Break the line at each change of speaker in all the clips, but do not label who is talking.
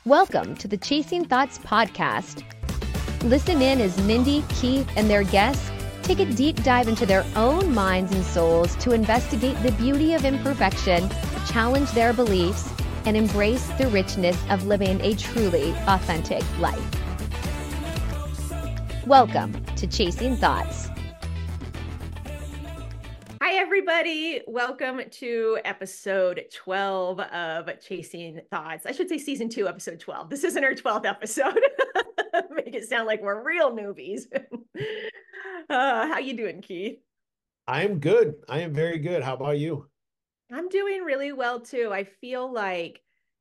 Welcome to the Chasing Thoughts podcast. Listen in as Mindy, Keith, and their guests take a deep dive into their own minds and souls to investigate the beauty of imperfection, challenge their beliefs, and embrace the richness of living a truly authentic life. Welcome to Chasing Thoughts.
Hi, everybody. Welcome to episode 12 of Chasing Thoughts. I should say season 2, episode 12. This isn't our 12th episode. Make it sound like we're real newbies. How you doing, Keith?
I am good. I am very good. How about you?
I'm doing really well, too. I feel like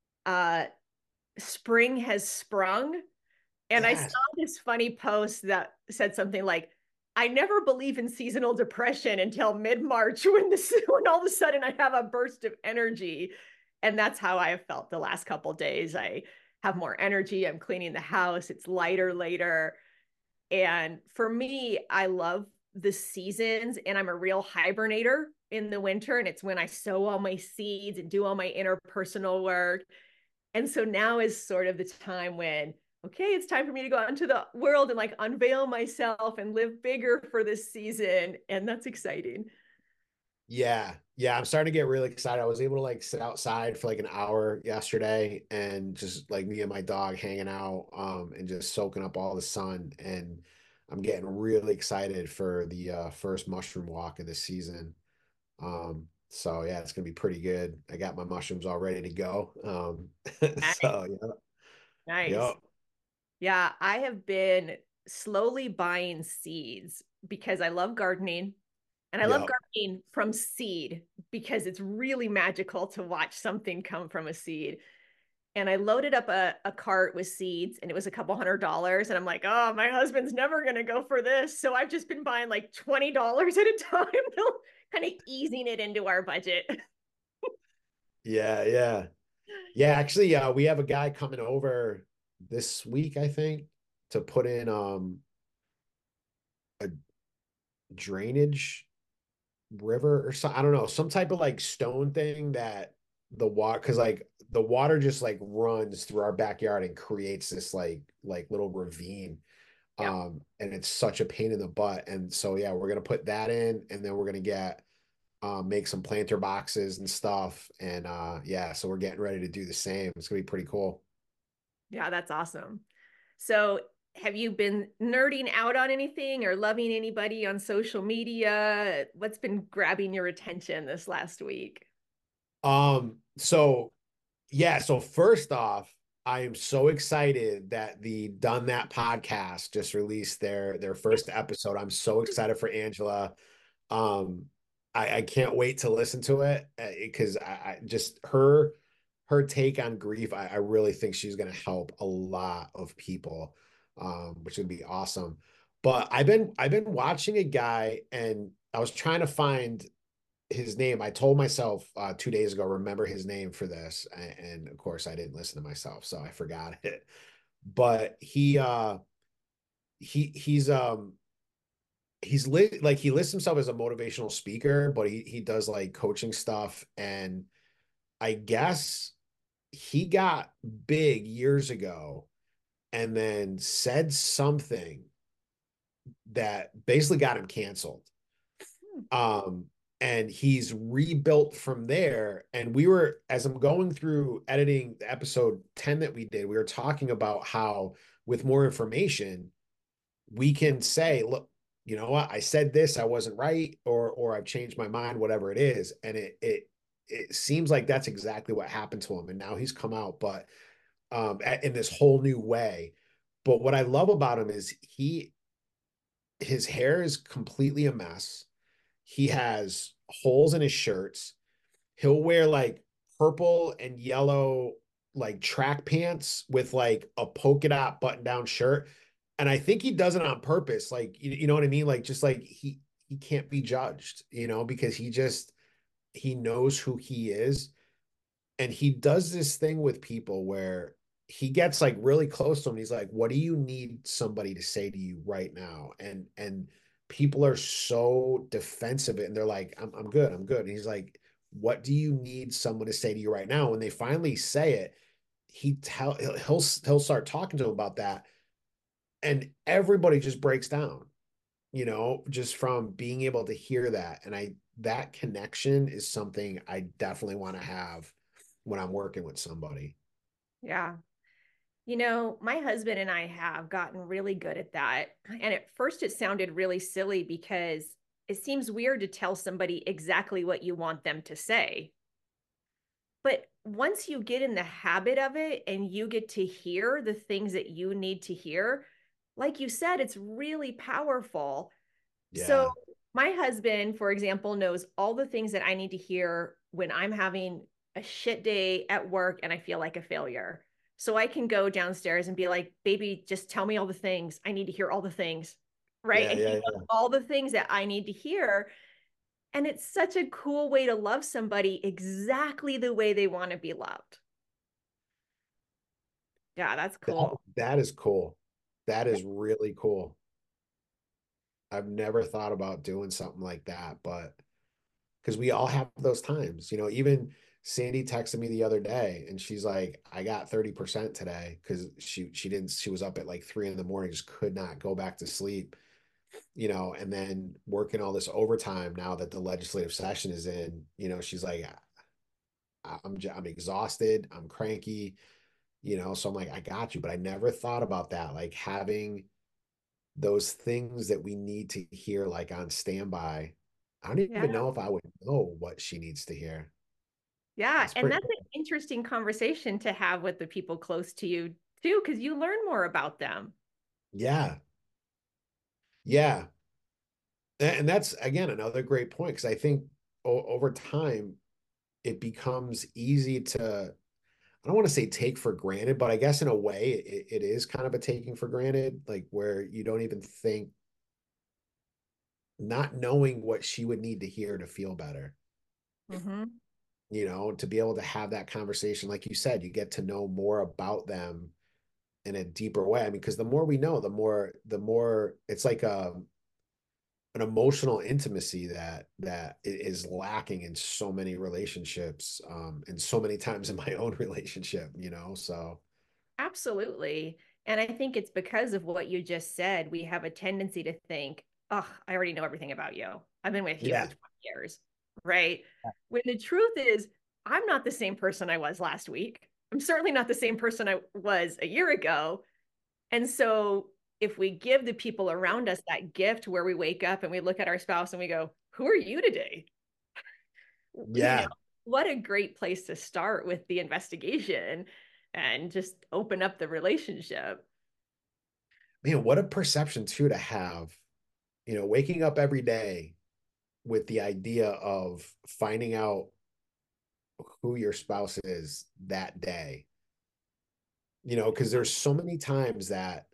spring has sprung. And yes. I saw this funny post that said something like, I never believe in seasonal depression until mid-March when all of a sudden I have a burst of energy. And that's how I have felt the last couple of days. I have more energy. I'm cleaning the house. It's lighter later. And for me, I love the seasons, and I'm a real hibernator in the winter. And it's when I sow all my seeds and do all my interpersonal work. And so now is sort of the time when, okay, it's time for me to go out into the world and like unveil myself and live bigger for this season. And that's exciting.
Yeah. I'm starting to get really excited. I was able to like sit outside for like an hour yesterday and just like me and my dog hanging out and just soaking up all the sun. And I'm getting really excited for the first mushroom walk of the season. So yeah, it's gonna be pretty good. I got my mushrooms all ready to go.
Nice.
So yeah.
Nice.
Yep.
Yeah, I have been slowly buying seeds because I love gardening, and I love gardening from seed because it's really magical to watch something come from a seed. And I loaded up a cart with seeds, and it was a couple $100. And I'm like, oh, my husband's never going to go for this. So I've just been buying like $20 at a time, kind of easing it into our budget.
Yeah. Actually, we have a guy coming over this week, I think, to put in a drainage river or something. I don't know, some type of like stone thing that the water, because like the water just like runs through our backyard and creates this like little ravine. And it's such a pain in the butt. And so yeah, we're gonna put that in, and then we're gonna get make some planter boxes and stuff. And yeah, so we're getting ready to do the same. It's gonna be pretty cool.
Yeah, that's awesome. So have you been nerding out on anything or loving anybody on social media? What's been grabbing your attention this last week?
So yeah, so first off, I am so excited that the Done That podcast just released their first episode. I'm so excited for Angela. I can't wait to listen to it because I just her take on grief. I really think she's going to help a lot of people, which would be awesome. But I've been watching a guy, and I was trying to find his name. I told myself 2 days ago, remember his name for this, and of course I didn't listen to myself, so I forgot it. But he's like he lists himself as a motivational speaker, but he does like coaching stuff, and I guess he got big years ago and then said something that basically got him canceled. And he's rebuilt from there. And we were, as I'm going through editing the episode 10 that we did, we were talking about how with more information, we can say, look, you know what, I said this, I wasn't right, or I've changed my mind, whatever it is. And it seems like that's exactly what happened to him. And now he's come out, but in this whole new way. But what I love about him is his hair is completely a mess. He has holes in his shirts. He'll wear like purple and yellow like track pants with like a polka dot button down shirt. And I think he does it on purpose. Like, you know what I mean? Like, just like he can't be judged, because he knows who he is. And he does this thing with people where he gets like really close to him. He's like, what do you need somebody to say to you right now? And people are so defensive, and they're like, I'm good. I'm good. And he's like, what do you need someone to say to you right now? When they finally say it, he'll start talking to him about that, and everybody just breaks down, just from being able to hear that. And that connection is something I definitely want to have when I'm working with somebody.
Yeah. My husband and I have gotten really good at that. And at first it sounded really silly because it seems weird to tell somebody exactly what you want them to say. But once you get in the habit of it and you get to hear the things that you need to hear, like you said, it's really powerful. So
Yeah.
my husband, for example, knows all the things that I need to hear when I'm having a shit day at work and I feel like a failure. So I can go downstairs and be like, baby, just tell me all the things. I need to hear all the things. Right.
Yeah,
And he
yeah,
knows all the things that I need to hear. And it's such a cool way to love somebody exactly the way they want to be loved. Yeah, that's cool.
that is cool. That is really cool. I've never thought about doing something like that, but because we all have those times, even Sandy texted me the other day and she's like, I got 30% today because she was up at like 3 a.m, just could not go back to sleep, and then working all this overtime now that the legislative session is in, she's like, I'm exhausted, I'm cranky, so I'm like, I got you. But I never thought about that, like having those things that we need to hear, like on standby. I don't
Yeah.
even know if I would know what she needs to hear.
Yeah.
That's
And
pretty
that's
cool.
an interesting conversation to have with the people close to you too, because you learn more about them.
Yeah. Yeah. And that's, again, another great point, because I think over time it becomes easy to, I don't want to say take for granted, but I guess in a way it is kind of a taking for granted, like where you don't even think, not knowing what she would need to hear to feel better,
Mm-hmm.
to be able to have that conversation. Like you said, you get to know more about them in a deeper way. I mean, because the more we know, the more it's like an emotional intimacy that is lacking in so many relationships, and so many times in my own relationship, so
Absolutely. And I think it's because of what you just said. We have a tendency to think, oh, I already know everything about you. I've been with you for
yeah.
20 years, right? When the truth is, I'm not the same person I was last week. I'm certainly not the same person I was a year ago. And so if we give the people around us that gift where we wake up and we look at our spouse and we go, who are you today? You know,
Yeah,
what a great place to start with the investigation and just open up the relationship.
man, what a perception too to have, waking up every day with the idea of finding out who your spouse is that day, because there's so many times that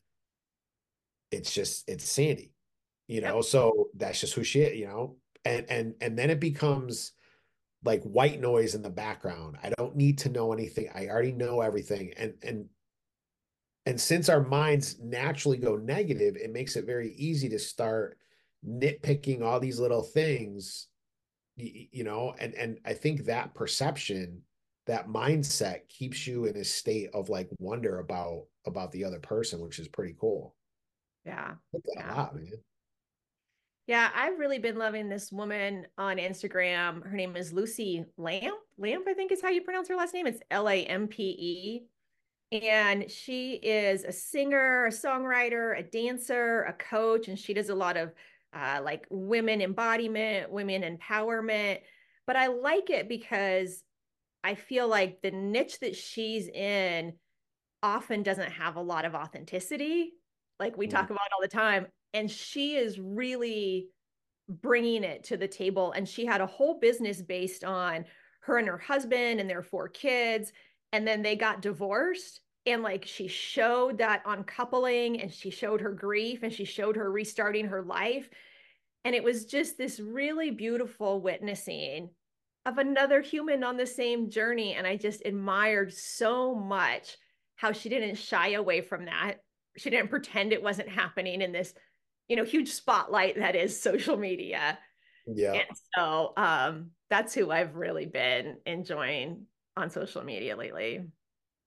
it's Sandy,
Yep.
so that's just who she is, and then it becomes like white noise in the background. I don't need to know anything. I already know everything. And since our minds naturally go negative, it makes it very easy to start nitpicking all these little things, and I think that perception, that mindset keeps you in a state of like wonder about the other person, which is pretty cool.
Yeah.
I like that a
Yeah.
lot, man.
Yeah. I've really been loving this woman on Instagram. Her name is Lucy Lamp. Lamp, I think is how you pronounce her last name. It's Lampe. And she is a singer, a songwriter, a dancer, a coach, and she does a lot of like women embodiment, women empowerment. But I like it because I feel like the niche that she's in often doesn't have a lot of authenticity, like we
Mm.
talk about all the time. And she is really bringing it to the table. And she had a whole business based on her and her husband and their 4 kids. And then they got divorced. And like she showed that uncoupling and she showed her grief and she showed her restarting her life. And it was just this really beautiful witnessing of another human on the same journey. And I just admired so much how she didn't shy away from that. She didn't pretend it wasn't happening in this, huge spotlight that is social media.
Yeah.
And so that's who I've really been enjoying on social media lately.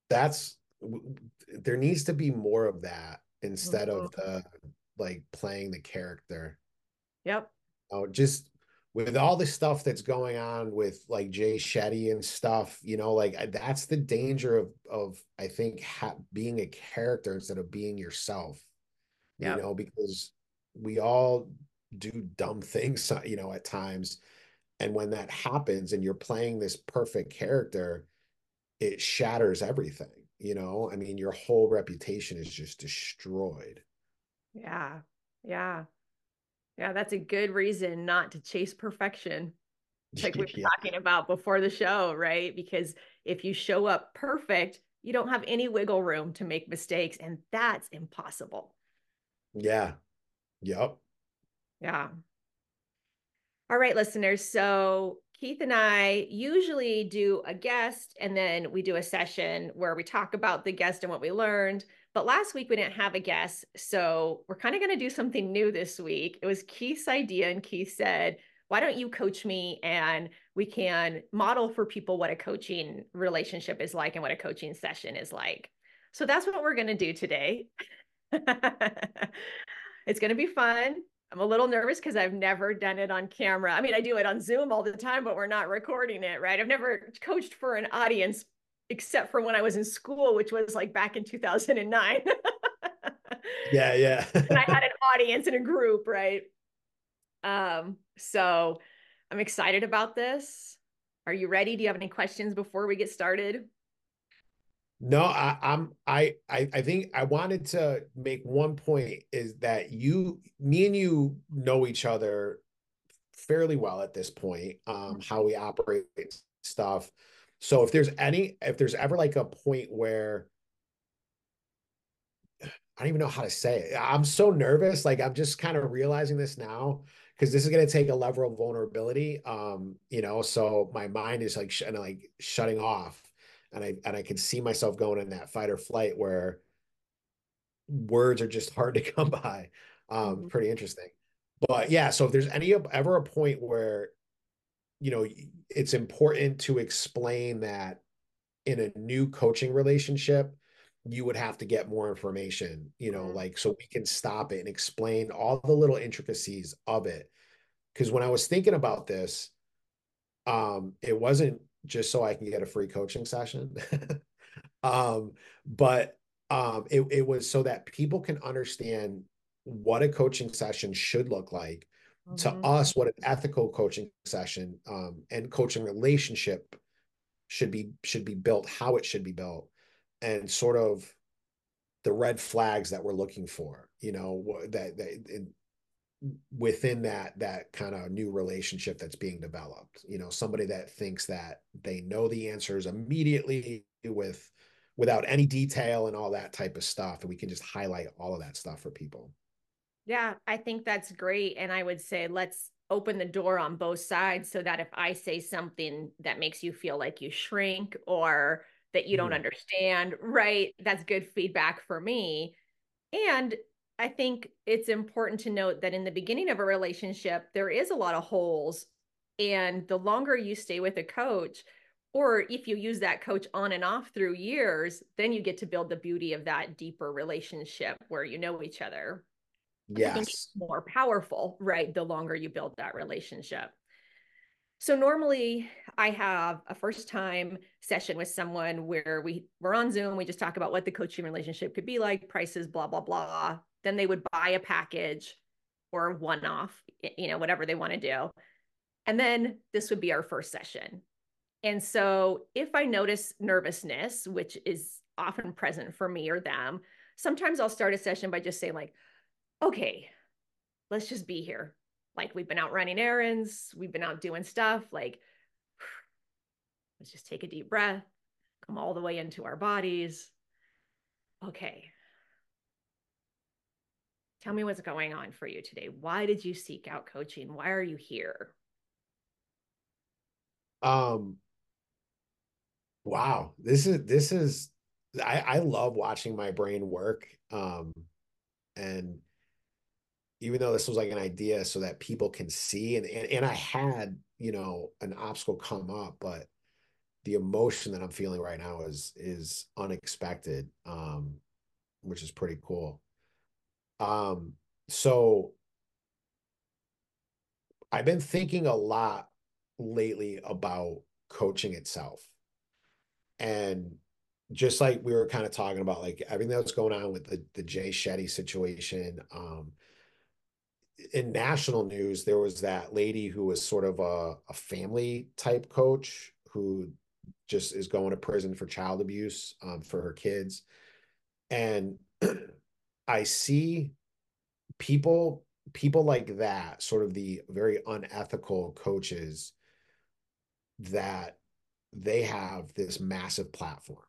there needs to be more of that instead of
Mhm.
the like playing the character.
Yep.
Oh, just with all the stuff that's going on with like Jay Shetty and stuff, like that's the danger of I think being a character instead of being yourself,
Yep.
because we all do dumb things, at times. And when that happens and you're playing this perfect character, it shatters everything, I mean, your whole reputation is just destroyed.
Yeah. Yeah. Yeah. That's a good reason not to chase perfection, like we were
Yeah.
talking about before the show, right? Because if you show up perfect, you don't have any wiggle room to make mistakes, and that's impossible.
Yeah. Yep.
Yeah. All right, listeners. So Keith and I usually do a guest and then we do a session where we talk about the guest and what we learned. But last week we didn't have a guest. So we're kind of going to do something new this week. It was Keith's idea, and Keith said, why don't you coach me and we can model for people what a coaching relationship is like and what a coaching session is like. So that's what we're going to do today. It's going to be fun. I'm a little nervous because I've never done it on camera. I mean, I do it on Zoom all the time, but we're not recording it, right? I've never coached for an audience except for when I was in school, which was like back in 2009.
Yeah, yeah.
And I had an audience in a group, right? So I'm excited about this. Are you ready? Do you have any questions before we get started?
No, I think I wanted to make one point is that me and you know each other fairly well at this point, how we operate stuff. So if there's ever like a point where I don't even know how to say it. I'm so nervous. Like I'm just kind of realizing this now because this is going to take a level of vulnerability. So my mind is like like shutting off, and I can see myself going in that fight or flight where words are just hard to come by.
Mhm.
Pretty interesting. But yeah, so if there's ever a point where it's important to explain that in a new coaching relationship, you would have to get more information, like so we can stop it and explain all the little intricacies of it. Because when I was thinking about this, it wasn't just so I can get a free coaching session, um, but it was so that people can understand what a coaching session should look like to
Mhm.
us, what an ethical coaching session and coaching relationship should be built, how it should be built, and sort of the red flags that we're looking for, within that kind of new relationship that's being developed. Somebody that thinks that they know the answers immediately without any detail and all that type of stuff, and we can just highlight all of that stuff for people.
Yeah, I think that's great. And I would say let's open the door on both sides so that if I say something that makes you feel like you shrink or that you don't
Mhm.
understand, right, that's good feedback for me. And I think it's important to note that in the beginning of a relationship, there is a lot of holes. And the longer you stay with a coach, or if you use that coach on and off through years, then you get to build the beauty of that deeper relationship where you know each other. And I think it's
Yes.
more powerful, right? The longer you build that relationship. So normally I have a first time session with someone where we're on Zoom, we just talk about what the coaching relationship could be like, prices, blah, blah, blah. Then they would buy a package or one off, whatever they want to do. And then this would be our first session. And so if I notice nervousness, which is often present for me or them, sometimes I'll start a session by just saying like, okay, let's just be here. Like we've been out running errands, we've been out doing stuff. Like, let's just take a deep breath, come all the way into our bodies. Okay, tell me what's going on for you today. Why did you seek out coaching? Why are you here?
um wow, this is I love watching my brain work. And even though this was like an idea so that people can see, and I had, an obstacle come up, but the emotion that I'm feeling right now is unexpected, which is pretty cool. So I've been thinking a lot lately about coaching itself. And just like we were kind of talking about, like everything that's going on with the Jay Shetty situation, in national news, there was that lady who was sort of a family type coach who just is going to prison for child abuse, for her kids. And I see people like that, sort of the very unethical coaches, that they have this massive platform.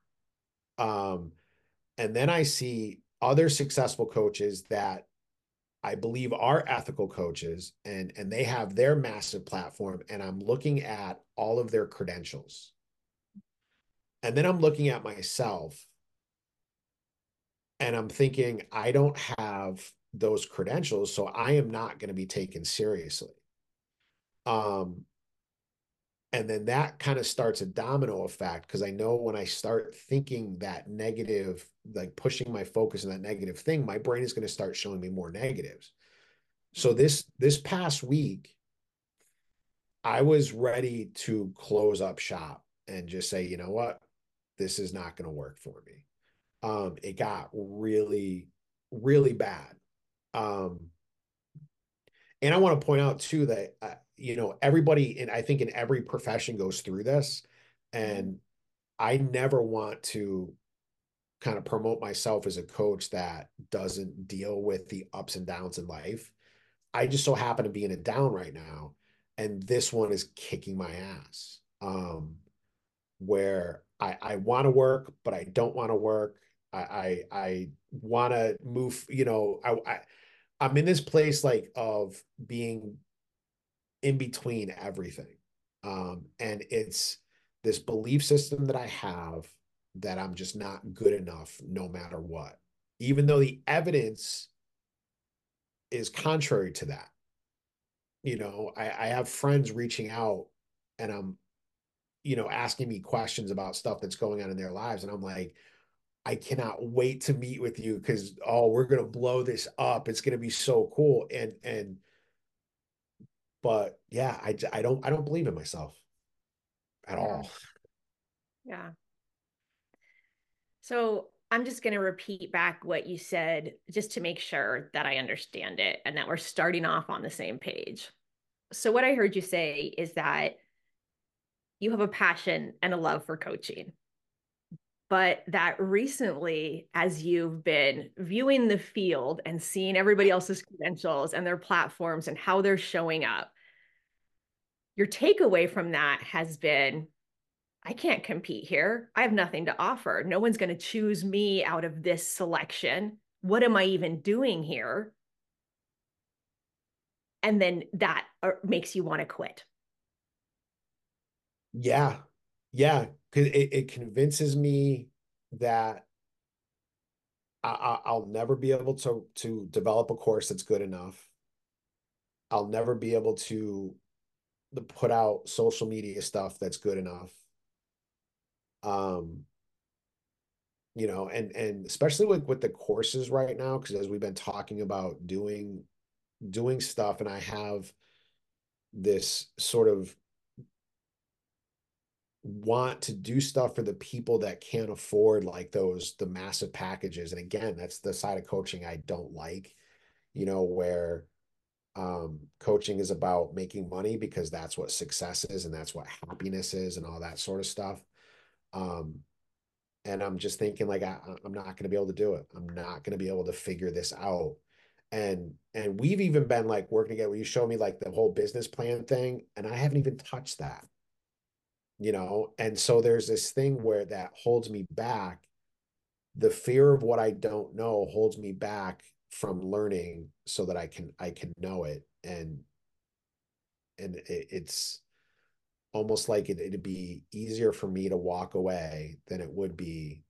And then I see other successful coaches that I believe are ethical coaches, and they have their massive platform, and I'm looking at all of their credentials. And then I'm looking at myself and I'm thinking, I don't have those credentials, so I am not going to be taken seriously. And then that kind of starts a domino effect, because I know when I start thinking that negative, like pushing my focus on that negative thing, my brain is going to start showing me more negatives. So this past week, I was ready to close up shop and just say, you know what, this is not going to work for me. It got really, really bad. And I want to point out too that everybody, and I think in every profession, goes through this, and I never want to kind of promote myself as a coach that doesn't deal with the ups and downs in life. I just so happen to be in a down right now, and this one is kicking my ass. Where I want to work, but I don't want to work. I want to move. I'm in this place like of being in between everything. And it's this belief system that I have that I'm just not good enough no matter what, even though the evidence is contrary to that. I have friends reaching out, and I'm, asking me questions about stuff that's going on in their lives. And I'm like, I cannot wait to meet with you, because, we're going to blow this up. It's going to be so cool. But yeah, I don't believe in myself at all.
Yeah. So I'm just going to repeat back what you said just to make sure that I understand it and that we're starting off on the same page. So what I heard you say is that you have a passion and a love for coaching, but that recently, as you've been viewing the field and seeing everybody else's credentials and their platforms and how they're showing up, your takeaway from that has been, I can't compete here. I have nothing to offer. No one's going to choose me out of this selection. What am I even doing here? And then that makes you want to quit.
Yeah. Yeah. Because it convinces me that I'll never be able to develop a course that's good enough. I'll never be able to put out social media stuff that's good enough. Um, and especially with the courses right now, because as we've been talking about doing stuff, and I have this sort of want to do stuff for the people that can't afford like the massive packages. And again, that's the side of coaching I don't like, where coaching is about making money because that's what success is and that's what happiness is and all that sort of stuff. And I'm just thinking like I'm not going to be able to do it. I'm not going to be able to figure this out. And we've even been like working together where you show me like the whole business plan thing, and I haven't even touched that. And so there's this thing where that holds me back. The fear of what I don't know holds me back from learning so that I can know it. And it's almost like it'd be easier for me to walk away than it would be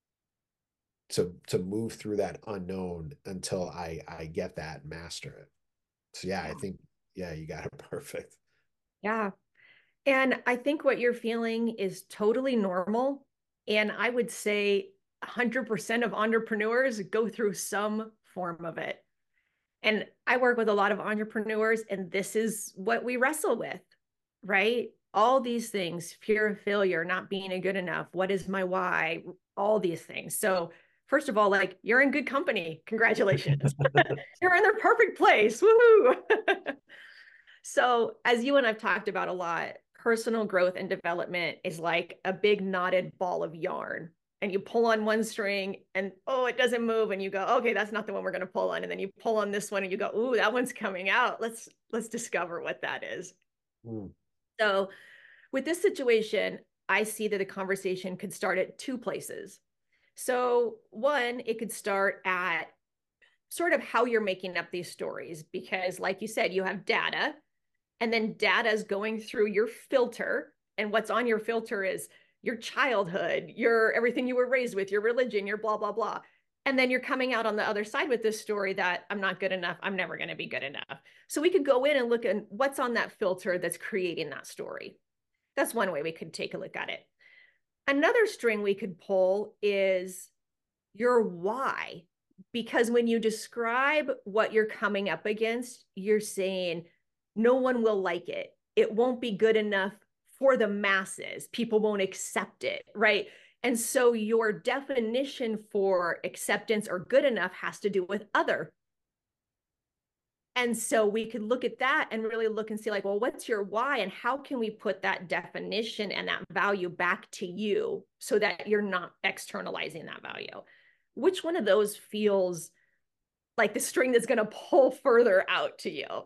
to move through that unknown until I get that and master it. So yeah, I think, yeah, you got it perfect.
Yeah. And I think what you're feeling is totally normal. And I would say 100% of entrepreneurs go through some form of it. And I work with a lot of entrepreneurs, and this is what we wrestle with, right? All these things, fear of failure, not being a good enough, what is my why, all these things. So, first of all, like, you're in good company. Congratulations. You're in the perfect place. Woohoo. So, as you and I've talked about a lot, personal growth and development is like a big knotted ball of yarn. And you pull on one string and, oh, it doesn't move. And you go, okay, that's not the one we're going to pull on. And then you pull on this one and you go, ooh, that one's coming out. Let's discover what that is.
Mm.
So with this situation, I see that the conversation could start at two places. So one, it could start at sort of how you're making up these stories, because like you said, you have data, and then data is going through your filter, and what's on your filter is your childhood, your everything you were raised with, your religion, your blah blah blah. And then you're coming out on the other side with this story that I'm not good enough, I'm never going to be good enough. So we could go in and look at what's on that filter that's creating that story. That's one way we could take a look at it. Another string we could pull is your why, because when you describe what you're coming up against, you're saying no one will like it. It won't be good enough for the masses. People won't accept it, right? And so your definition for acceptance or good enough has to do with other. And so we could look at that and really look and see, like, well, what's your why, and how can we put that definition and that value back to you so that you're not externalizing that value? Which one of those feels like the string that's going to pull further out to you?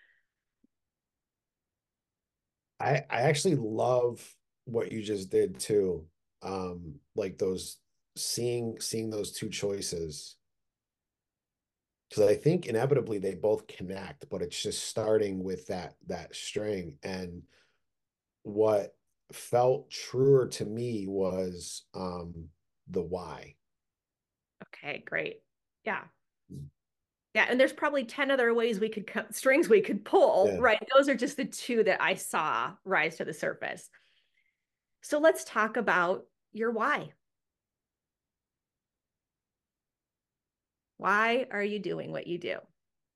I actually love what you just did too. Like those seeing those two choices. Because I think inevitably they both connect, but it's just starting with that string. And what felt truer to me was the why.
Okay, great. Yeah. Yeah, and there's probably 10 other ways we could strings we could pull,
Yeah.
right? Those are just the two that I saw rise to the surface. So let's talk about your why. Why are you doing what you do?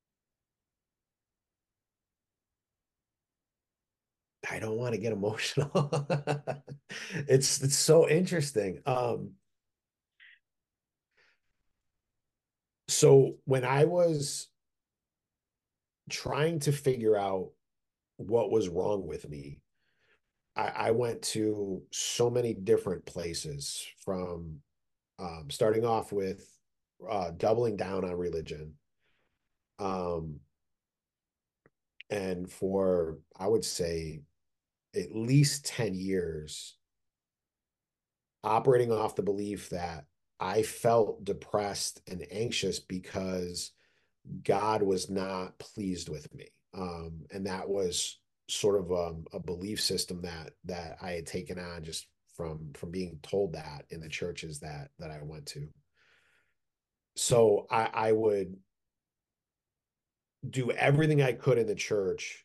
I don't want to get emotional. It's so interesting. So when I was trying to figure out what was wrong with me, I went to so many different places, from starting off with doubling down on religion. Um, and for, I would say, at least 10 years, operating off the belief that I felt depressed and anxious because God was not pleased with me. And that was sort of a belief system that I had taken on just from being told that in the churches that I went to. So I would do everything I could in the church,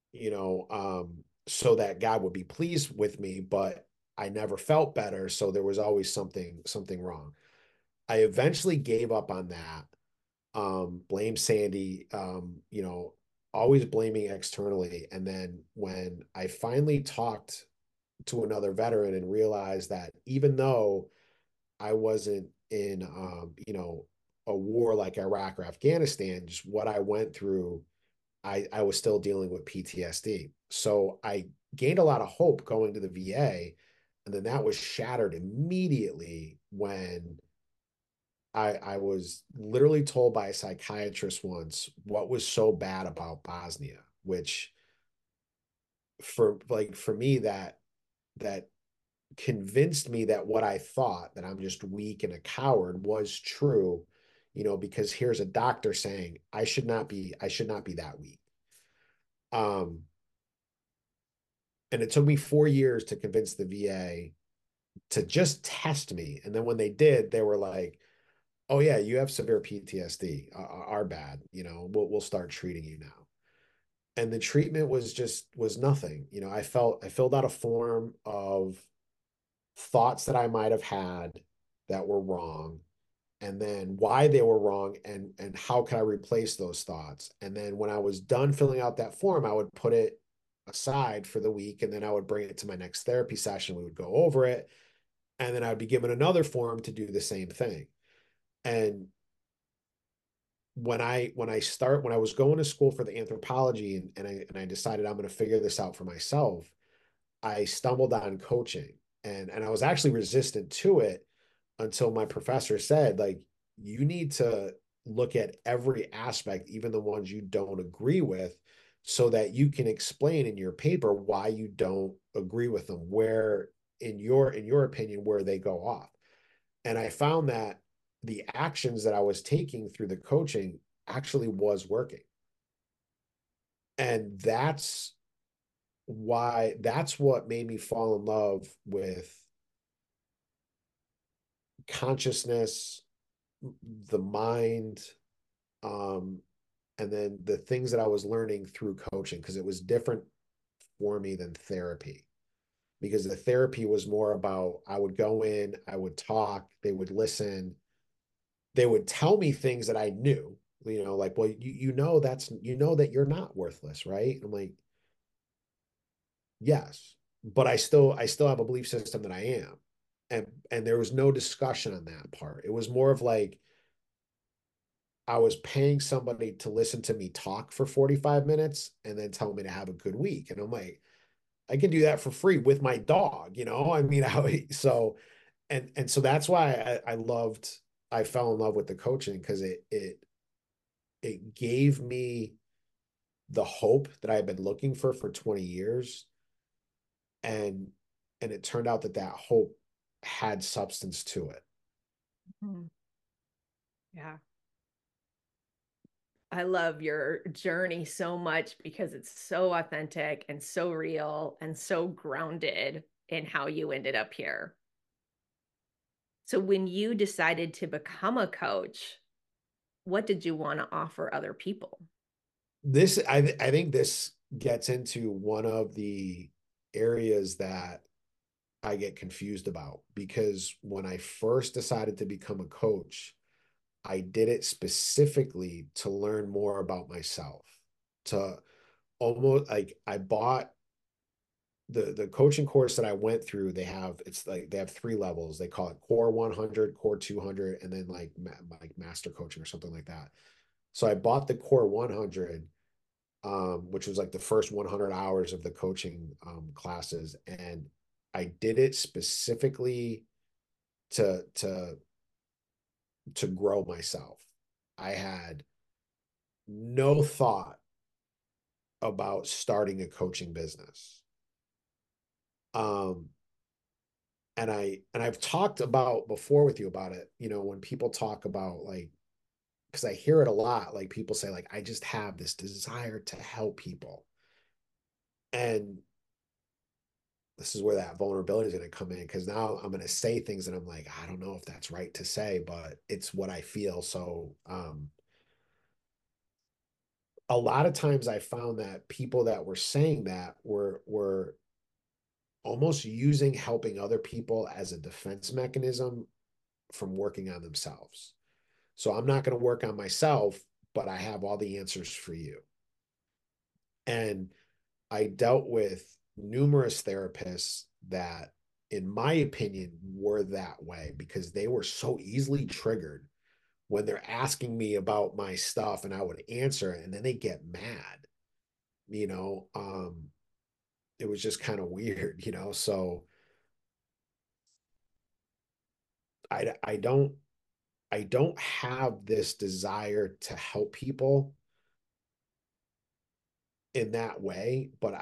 so that God would be pleased with me, but I never felt better. So there was always something wrong. I eventually gave up on that. Blame Sandy, always blaming externally. And then when I finally talked to another veteran and realized that even though I wasn't in, a war like Iraq or Afghanistan, just what I went through, I was still dealing with PTSD. So I gained a lot of hope going to the VA. And then that was shattered immediately when I was literally told by a psychiatrist once what was so bad about Bosnia, which for me that convinced me that what I thought, that I'm just weak and a coward, was true, because here's a doctor saying I should not be that weak. And it took me 4 years to convince the VA to just test me. And then when they did, they were like, oh yeah, you have severe PTSD, our bad, we'll start treating you now. And the treatment was nothing. You know, I filled out a form of thoughts that I might have had that were wrong, and then why they were wrong, and how could I replace those thoughts. And then when I was done filling out that form, I would put it aside for the week, and then I would bring it to my next therapy session. We would go over it, and then I'd be given another form to do the same thing. And when I was going to school for the anthropology, and I decided I'm going to figure this out for myself, I stumbled on coaching, and I was actually resistant to it until my professor said, like, you need to look at every aspect, even the ones you don't agree with, so that you can explain in your paper why you don't agree with them, where in your opinion where they go off. And I found that the actions that I was taking through the coaching actually was working. And that's what made me fall in love with consciousness, the mind, and then the things that I was learning through coaching, because it was different for me than therapy. Because the therapy was more about, I would go in, I would talk, they would listen, they would tell me things that I knew, like, well, that you're not worthless, right? I'm like, yes, but I still have a belief system that I am. And there was no discussion on that part. It was more of like, I was paying somebody to listen to me talk for 45 minutes and then tell me to have a good week. And I'm like, I can do that for free with my dog, I mean, so that's why I fell in love with the coaching, because it gave me the hope that I had been looking for 20 years. And it turned out that hope had substance to it.
Mm-hmm. Yeah. I love your journey so much because it's so authentic and so real and so grounded in how you ended up here. So when you decided to become a coach, what did you want to offer other people?
I think this gets into one of the areas that I get confused about, because when I first decided to become a coach, I did it specifically to learn more about myself, to almost like, I bought the coaching course that I went through. They have 3 levels. They call it Core 100, Core 200, and then like Master Coaching or something like that. So I bought the Core 100, which was like the first 100 hours of the coaching classes, and I did it specifically to grow myself. I had no thought about starting a coaching business. And I've talked about before with you about it, when people talk about, like, because I hear it a lot, like people say, like, I just have this desire to help people. And this is where that vulnerability is going to come in, because now I'm going to say things that I'm like, I don't know if that's right to say, but it's what I feel. So a lot of times I found that people that were saying that were almost using helping other people as a defense mechanism from working on themselves. So I'm not going to work on myself, but I have all the answers for you. And I dealt with numerous therapists that, in my opinion, were that way, because they were so easily triggered when they're asking me about my stuff, and I would answer, and then they get mad. It was just kind of weird, so I don't have this desire to help people in that way, but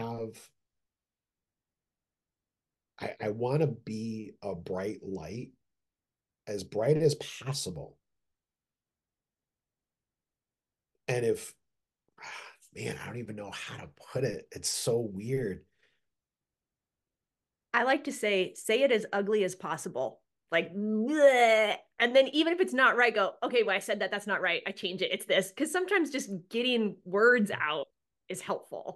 I want to be a bright light, as bright as possible. And man, I don't even know how to put it. It's so weird.
I like to say it as ugly as possible. Like, bleh. And then even if it's not right, go, okay, well, I said that's not right. I change it. It's this. Because sometimes just getting words out is helpful.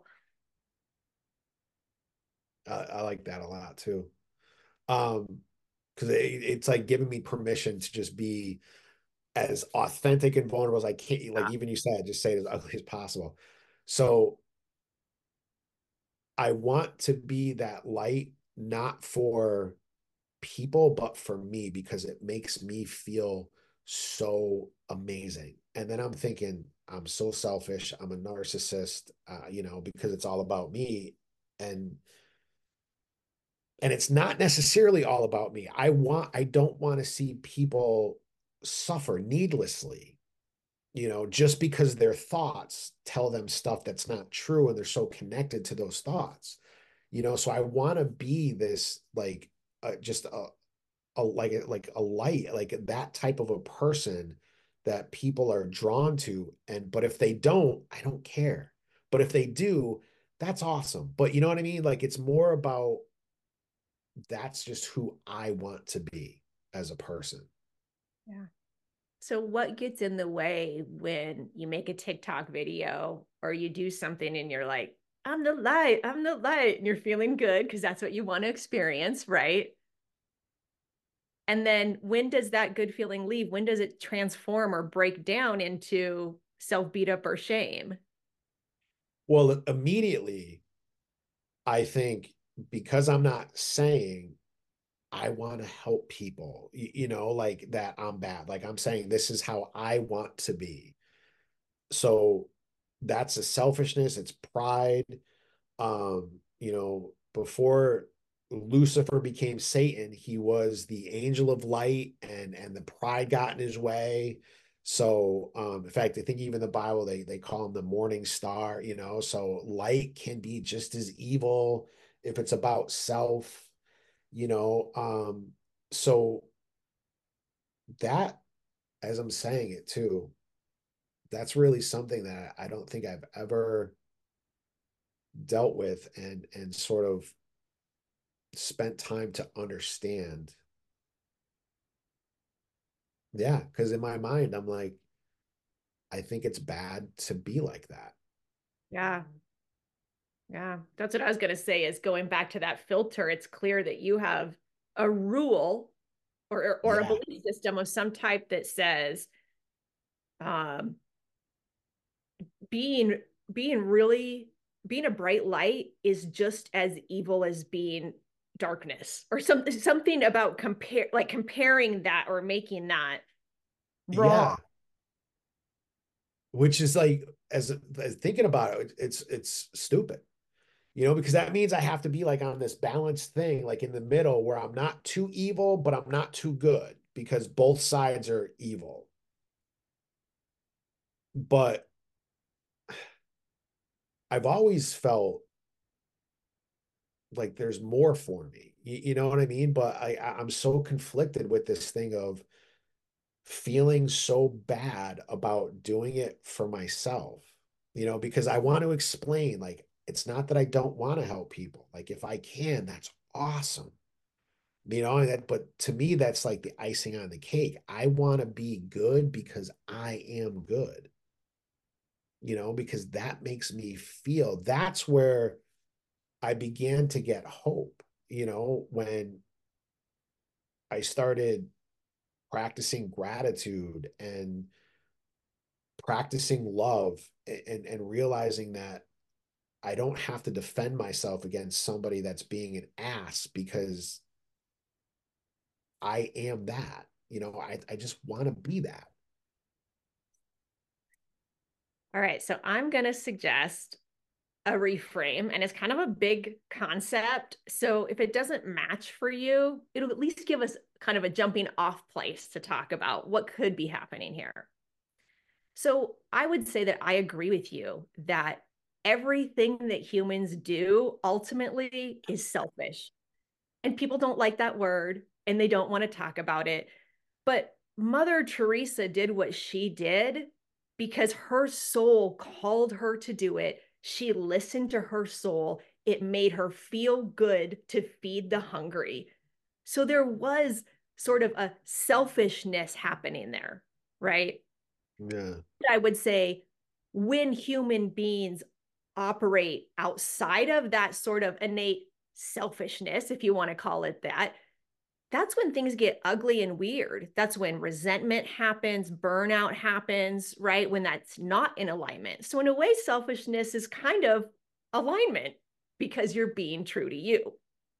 I like that a lot too. Because it's like giving me permission to just be as authentic and vulnerable as I can. Like even you said, just say it as ugly as possible. So I want to be that light, not for people, but for me, because it makes me feel so amazing. And then I'm thinking, I'm so selfish. I'm a narcissist, because it's all about me. And it's not necessarily all about me. I don't want to see people suffer needlessly, just because their thoughts tell them stuff that's not true and they're so connected to those thoughts. So I want to be this like just like a light, like that type of a person that people are drawn to. But if they don't, I don't care. But if they do, that's awesome. But you know what I mean? Like it's more about that's just who I want to be as a person.
Yeah. So what gets in the way when you make a TikTok video or you do something and you're like, I'm the light, and you're feeling good because that's what you want to experience, right? And then when does that good feeling leave? When does it transform or break down into self beat up or shame?
Well, immediately, I think because I'm not saying I want to help people, like that I'm bad. Like I'm saying this is how I want to be. So that's a selfishness, it's pride. Before Lucifer became Satan, he was the angel of light, and the pride got in his way. So in fact, I think even the Bible, they call him the morning star, so light can be just as evil if it's about self, you know. So that, as I'm saying it too, that's really something that I don't think I've ever dealt with and sort of spent time to understand. Yeah, because in my mind, I'm like, I think it's bad to be like that.
Yeah. Yeah. That's what I was going to say is going back to that filter. It's clear that you have a rule or a
Yeah,
belief system of some type that says um, being really being a bright light is just as evil as being darkness or something about comparing that or making that wrong.
yeah. Which is like, as thinking about it, it's stupid, because that means I have to be like on this balanced thing, like in the middle where I'm not too evil, but I'm not too good because both sides are evil. But I've always felt like there's more for me. You know what I mean? But I'm so conflicted with this thing of feeling so bad about doing it for myself, because I want to explain, like, it's not that I don't want to help people. Like, if I can, that's awesome. But to me, that's like the icing on the cake. I want to be good because I am good, because that makes me feel that's where I began to get hope, when I started practicing gratitude and practicing love, and realizing that I don't have to defend myself against somebody that's being an ass because I am that. I just want to be that.
All right, so I'm going to suggest a reframe, and it's kind of a big concept. So if it doesn't match for you, it'll at least give us kind of a jumping off place to talk about what could be happening here. So I would say that I agree with you that everything that humans do ultimately is selfish. And people don't like that word and they don't want to talk about it. But Mother Teresa did what she did because her soul called her to do it. She listened to her soul. It made her feel good to feed the hungry. So there was sort of a selfishness happening there, right?
Yeah.
I would say when human beings operate outside of that sort of innate selfishness, if you want to call it that, that's when things get ugly and weird. That's when resentment happens, burnout happens, right? When that's not in alignment. So, in a way, selfishness is kind of alignment because you're being true to you.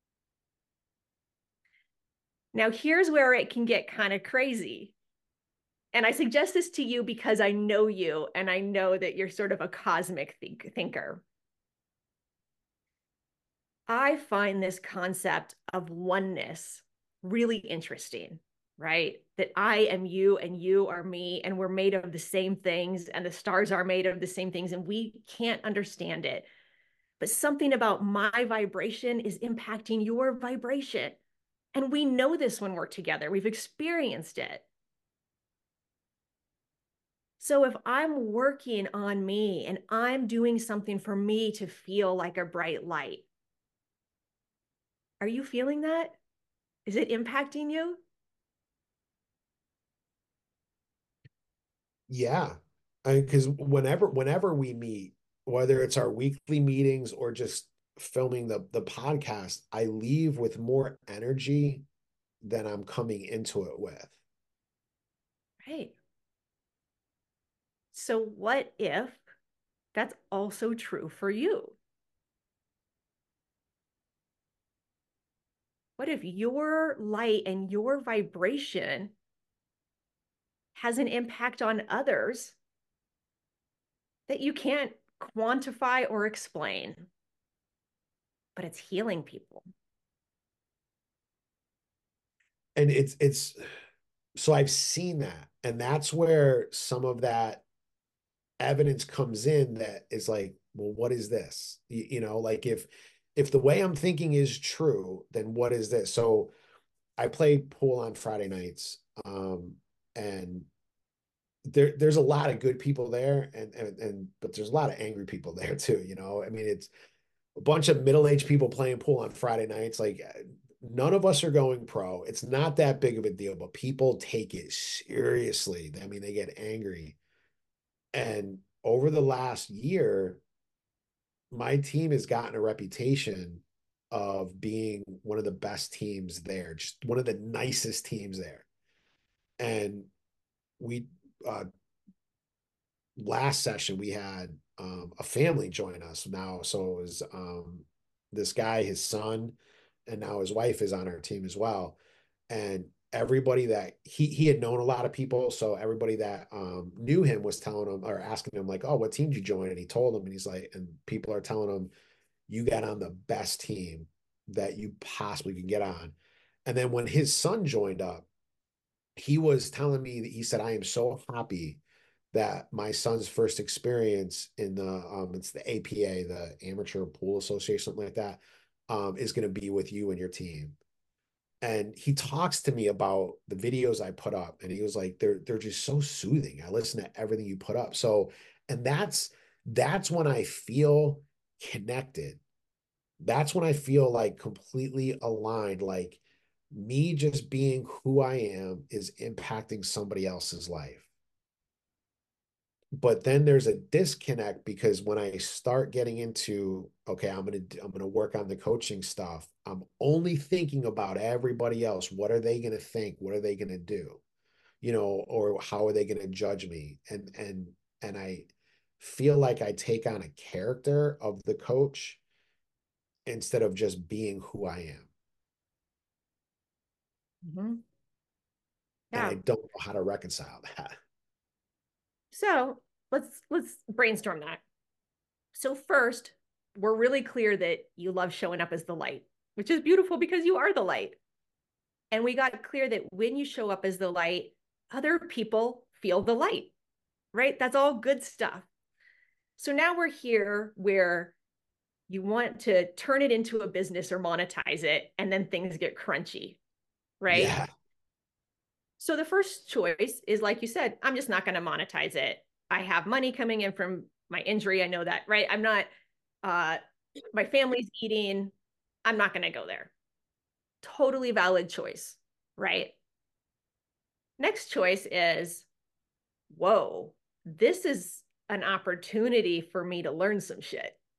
Now, here's where it can get kind of crazy. And I suggest this to you because I know you and I know that you're sort of a cosmic thinker. I find this concept of oneness really interesting, right? That I am you and you are me, and we're made of the same things, and the stars are made of the same things, and we can't understand it. But something about my vibration is impacting your vibration. And we know this when we're together, we've experienced it. So if I'm working on me and I'm doing something for me to feel like a bright light, are you feeling that? Is it impacting you?
Yeah. Because whenever we meet, whether it's our weekly meetings or just filming the podcast, I leave with more energy than I'm coming into it with.
Right. So what if that's also true for you? What if your light and your vibration has an impact on others that you can't quantify or explain, but it's healing people?
And it's so I've seen that, and that's where some of that evidence comes in that is like, well, what is this? You know, like if the way I'm thinking is true, then what is this? So I play pool on Friday nights, and there's a lot of good people there, and but there's a lot of angry people there too. You know, I mean, it's a bunch of middle-aged people playing pool on Friday nights. Like none of us are going pro. It's not that big of a deal, but people take it seriously. I mean, they get angry. And over the last year, my team has gotten a reputation of being one of the best teams there, just one of the nicest teams there. And we last session we had a family join us now. So it was this guy, his son, and now his wife is on our team as well. And everybody that he had known a lot of people, so everybody that knew him was telling him or asking him like, "Oh, what team did you join?" And he told them, and he's like, and people are telling him, "You got on the best team that you possibly can get on." And then when his son joined up, he was telling me that he said, "I am so happy that my son's first experience in the it's the APA, the Amateur Pool Association, something like that, is going to be with you and your team." And he talks to me about the videos I put up, and he was like, they're just so soothing. I listen to everything you put up. So, and that's when I feel connected. That's when I feel like completely aligned, like me just being who I am is impacting somebody else's life. But then there's a disconnect because when I start getting into, okay, I'm gonna work on the coaching stuff, I'm only thinking about everybody else. What are they gonna think? What are they gonna do? You know, or how are they gonna judge me? And I feel like I take on a character of the coach instead of just being who I am.
Mm-hmm.
And
Yeah.
I don't know how to reconcile that.
So let's brainstorm that. So first, we're really clear that you love showing up as the light, which is beautiful because you are the light. And we got clear that when you show up as the light, other people feel the light, right? That's all good stuff. So now we're here where you want to turn it into a business or monetize it, and then things get crunchy, right?
Yeah.
So the first choice is, like you said, I'm just not going to monetize it. I have money coming in from my injury. I know that, right? I'm not, my family's eating. I'm not going to go there. Totally valid choice, right? Next choice is, whoa, this is an opportunity for me to learn some shit.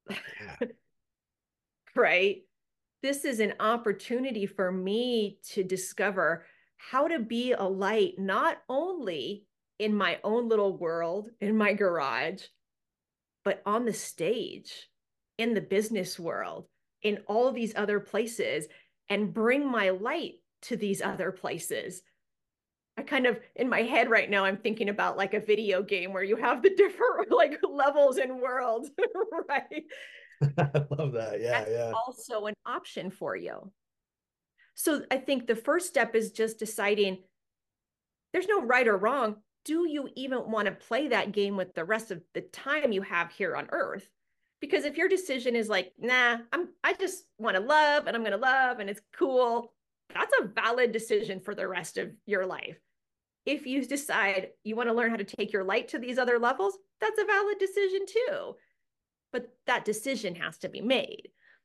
Yeah.
Right? This is an opportunity for me to discover how to be a light, not only in my own little world, in my garage, but on the stage, in the business world, in all of these other places, and bring my light to these other places. I kind of, in my head right now, I'm thinking about like a video game where you have the different like levels and worlds, right?
I love that. Yeah,
That's
yeah.
also an option for you. So I think the first step is just deciding there's no right or wrong. Do you even want to play that game with the rest of the time you have here on earth? Because if your decision is like, nah, I just want to love and I'm going to love and it's cool, that's a valid decision for the rest of your life. If you decide you want to learn how to take your light to these other levels, that's a valid decision too. But that decision has to be made.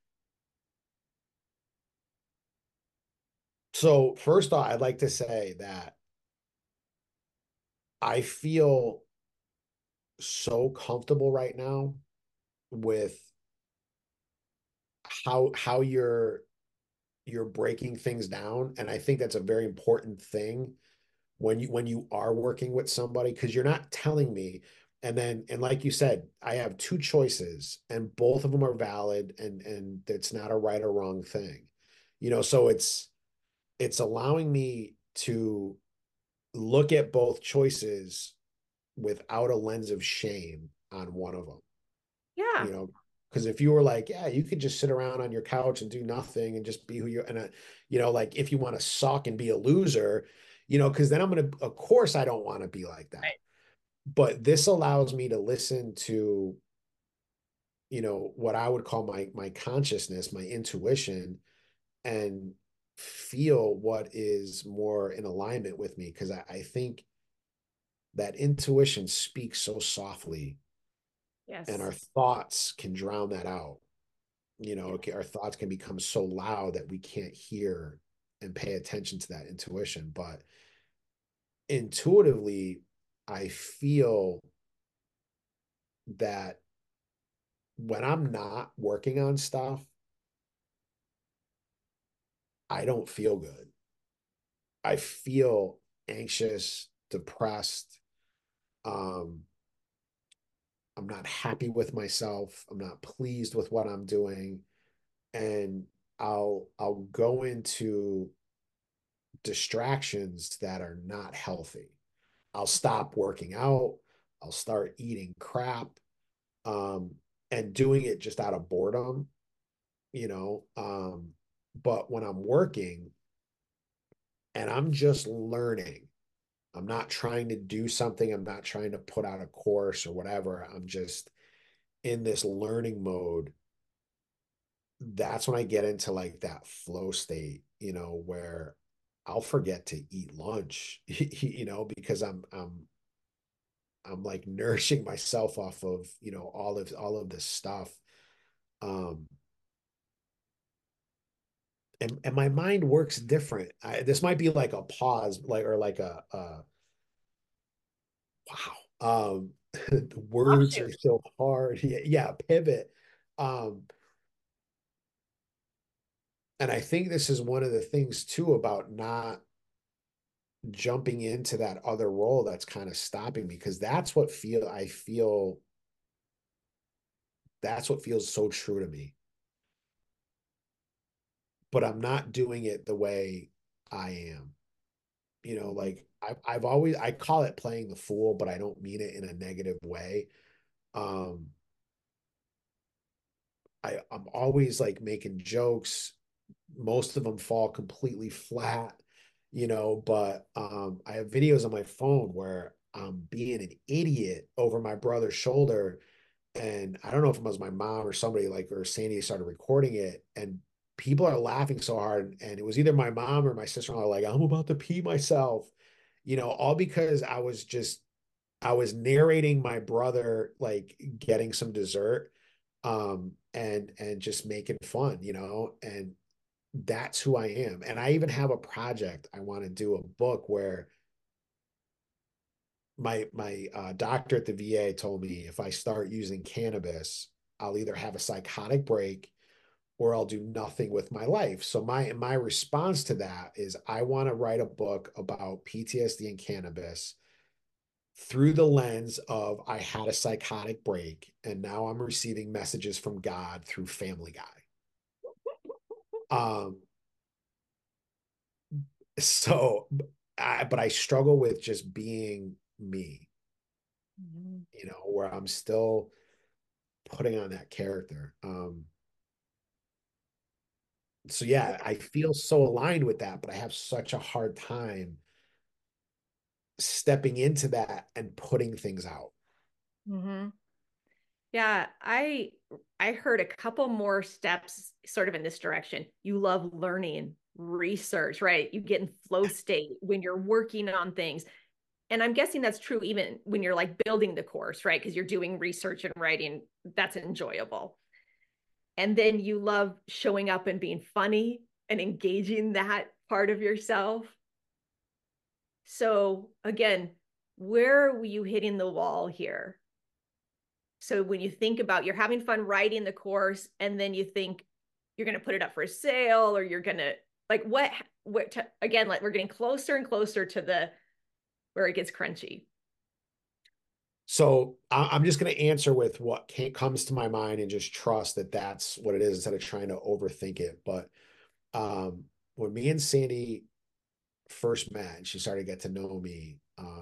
So first off, I'd like to say that I feel so comfortable right now with how you're breaking things down. And I think that's a very important thing when you are working with somebody, because you're not telling me. And like you said, I have two choices and both of them are valid, and it's not a right or wrong thing. So it's allowing me to look at both choices without a lens of shame on one of them.
Yeah.
you know, because if you were like, yeah, you could just sit around on your couch and do nothing and just be who you're, and like if you want to suck and be a loser, because then of course, I don't want to be like that.
Right.
But this allows me to listen to, what I would call my consciousness, my intuition, and feel what is more in alignment with me. Because I think that intuition speaks so softly, and
Yes.
our thoughts can drown that out.
Yeah.
Okay, our thoughts can become so loud that we can't hear and pay attention to that intuition. But intuitively, I feel that when I'm not working on stuff, I don't feel good. I feel anxious, depressed. Um, I'm not happy with myself. I'm not pleased with what I'm doing. And I'll go into distractions that are not healthy. I'll stop working out. I'll start eating crap, um, and doing it just out of boredom, you know. But when I'm working and I'm just learning, I'm not trying to do something, I'm not trying to put out a course or whatever. I'm just in this learning mode. That's when I get into like that flow state, where I'll forget to eat lunch, because I'm like nourishing myself off of, all of this stuff. Um, and my mind works different. This might be like a pause, like, or like wow. The words
Offshoot.
are so hard. Yeah, yeah, pivot. Um, and I think this is one of the things too about not jumping into that other role that's kind of stopping me, because I feel that's what feels so true to me. But I'm not doing it the way I am.
Mhm.
Like I call it playing the fool, but I don't mean it in a negative way. Um, I'm always like making jokes. Most of them fall completely flat, but I have videos on my phone where I'm being an idiot over my brother's shoulder. And I don't know if it was my mom or somebody, like, or Sandy started recording it, and people are laughing so hard. And it was either my mom or my sister-in-law, like, I'm about to pee myself, all because I was narrating my brother like getting some dessert, and just making fun, and that's who I am. And I even have a project. I want to do a book where my doctor at the VA told me if I start using cannabis, I'll either have a psychotic break or I'll do nothing with my life. So my response to that is I want to write a book about PTSD and cannabis through the lens of I had a psychotic break and now I'm receiving messages from God through Family Guy. So but I struggle with just being me, you know, where I'm still putting on that character. So yeah, I feel so aligned with that, but I have such a hard time stepping into that and putting things out.
Mm-hmm. Yeah, I heard a couple more steps sort of in this direction. You love learning, research, right? You get in flow state when you're working on things. And I'm guessing that's true even when you're like building the course, right? Because you're doing research and writing, that's enjoyable. And then you love showing up and being funny and engaging that part of yourself. So again, where were you hitting the wall here? So when you think about you're having fun writing the course and then you think you're going to put it up for sale or you're going to like again, like we're getting closer and closer to the where it gets crunchy.
So I'm just going to answer with what comes to my mind and just trust that that's what it is instead of trying to overthink it. But when me and Sandy first met and she started to get to know me,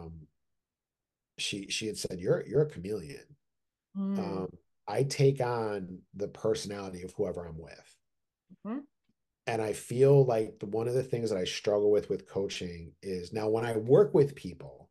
she had said, you're a chameleon.
Mm.
I take on the personality of whoever I'm with.
Mm-hmm.
And I feel like one of the things that I struggle with coaching is now when I work with people,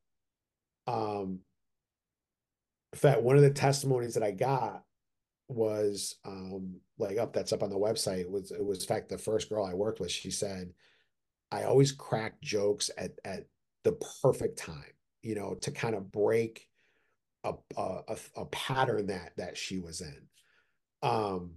in fact, one of the testimonies that I got was like that's up on the website. It was in fact the first girl I worked with. She said, I always crack jokes at the perfect time, you know, to kind of break a pattern that she was in. Um,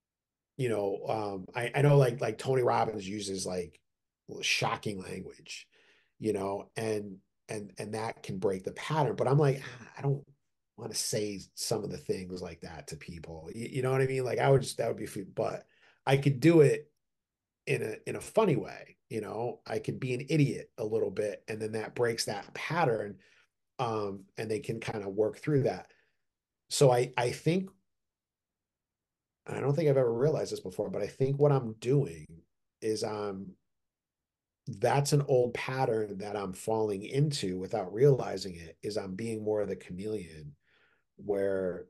I know like Tony Robbins uses like shocking language, you know, and that can break the pattern. But I'm like, I don't want to say some of the things like that to people. You know what I mean? Like that would be, but I could do it in a funny way. You know, I could be an idiot a little bit, and then that breaks that pattern. And they can kind of work through that. So I think I don't think I've ever realized this before, but I think what I'm doing is that's an old pattern that I'm falling into without realizing it, is I'm being more of the chameleon where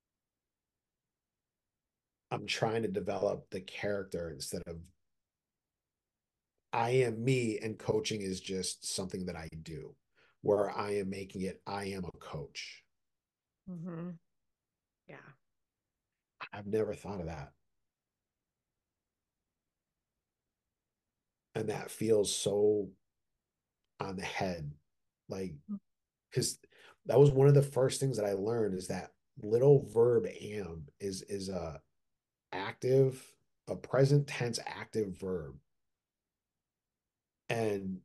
I'm trying to develop the character instead of I am me and coaching is just something that I do, where I am making it, I am a coach.
Mm-hmm. Yeah.
I've never thought of that. And that feels so on the head. Like, because that was one of the first things that I learned is that little verb am is a present tense active verb. And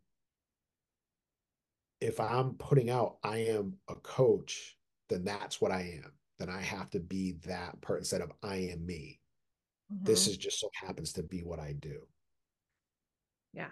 if I'm putting out I am a coach, then that's what I am. Then I have to be that person instead of I am me. This
Mm-hmm.
is just so happens to be what I do.
Yeah.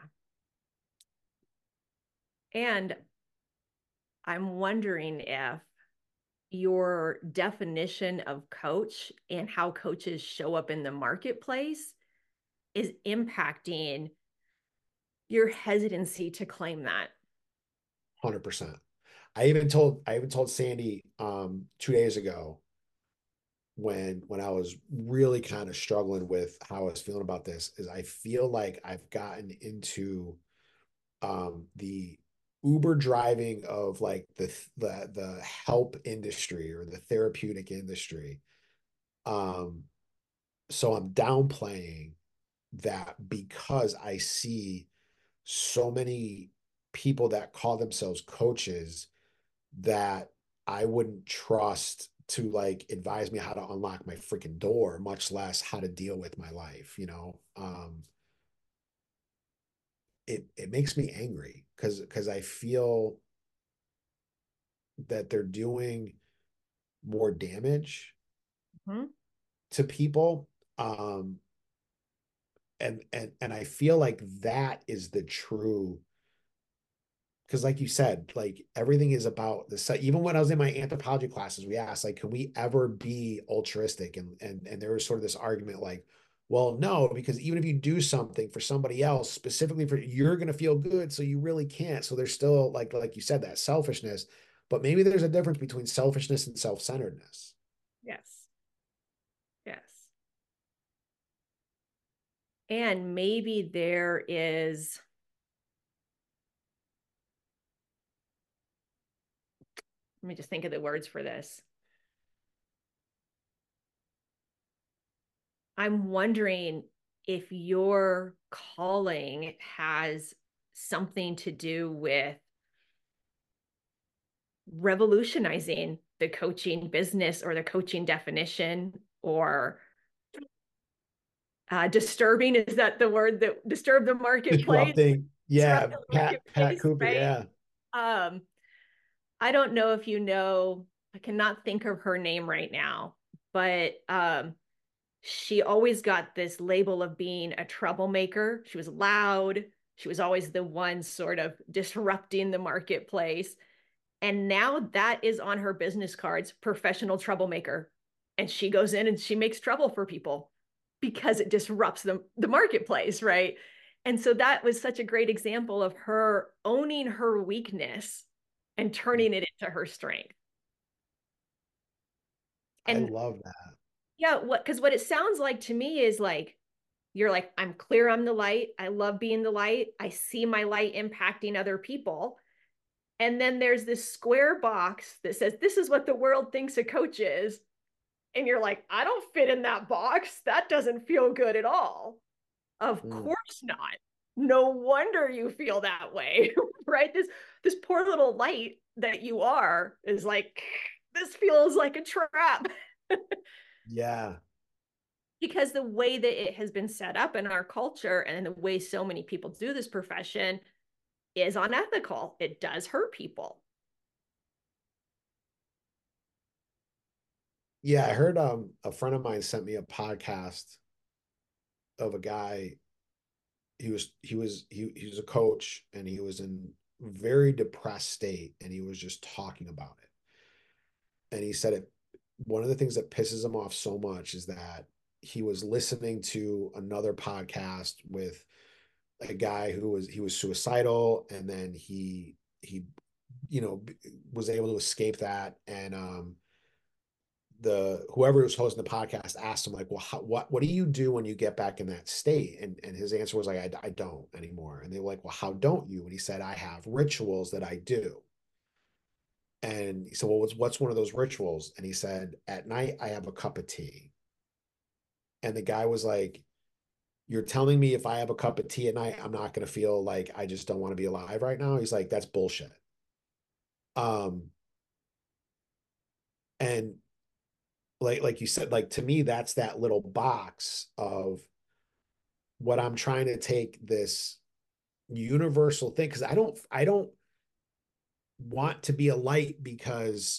And I'm wondering if your definition of coach and how coaches show up in the marketplace is impacting your hesitancy to claim that.
100%. I even told Sandy 2 days ago when I was really kind of struggling with how I was feeling about this is I feel like I've gotten into the Uber driving of like the help industry or the therapeutic industry. Um, so I'm downplaying that because I see so many people that call themselves coaches that I wouldn't trust to like advise me how to unlock my freaking door, much less how to deal with my life, you know. It makes me angry because I feel that they're doing more damage
Mm-hmm.
to people. Um, and I feel like that is the true, because like you said, like everything is about the set. Even when I was in my anthropology classes, we asked, like, can we ever be altruistic? And there was sort of this argument like, well, no, because even if you do something for somebody else, specifically for, you're going to feel good, so you really can't. So there's still like you said, that selfishness, but maybe there's a difference between selfishness and self-centeredness.
Yes. Yes. And maybe there is, let me just think of the words for this. I'm wondering if your calling has something to do with revolutionizing the coaching business or the coaching definition, or disturbing, is that the word, that disturb the marketplace?
Disrupting.
Disrupt
Yeah.
the
Pat
marketplace,
Cooper.
right?
Yeah.
I don't know if you know, I cannot think of her name right now, but she always got this label of being a troublemaker. She was loud. She was always the one sort of disrupting the marketplace. And now that is on her business cards, professional troublemaker. And she goes in and she makes trouble for people because it disrupts the marketplace, right? And so that was such a great example of her owning her weakness and turning it into her strength.
I
And
love that.
yeah, because what it sounds like to me is like, you're like, I'm clear I'm the light. I love being the light. I see my light impacting other people. And then there's this square box that says, this is what the world thinks a coach is. And you're like, I don't fit in that box. That doesn't feel good at all. Of course not. No wonder you feel that way, right? This poor little light that you are is like, this feels like a trap.
Yeah.
Because the way that it has been set up in our culture and the way so many people do this profession is unethical. It does hurt people.
Yeah, I heard a friend of mine sent me a podcast of a guy. He was a coach, and he was in very depressed state, and he was just talking about it. And he said it, one of the things that pisses him off so much is that he was listening to another podcast with a guy he was suicidal, and then he was able to escape that. And the whoever was hosting the podcast asked him, like, well, what do you do when you get back in that state? And his answer was like, I don't anymore. And they were like, well, how don't you? And he said, I have rituals that I do. And he said, well, what's one of those rituals? And he said, at night I have a cup of tea. And the guy was like, you're telling me if I have a cup of tea at night, I'm not going to feel like I just don't want to be alive right now? He's like, that's bullshit. And like you said, like, to me, that's that little box of what I'm trying to take this universal thing, because I don't want to be a light because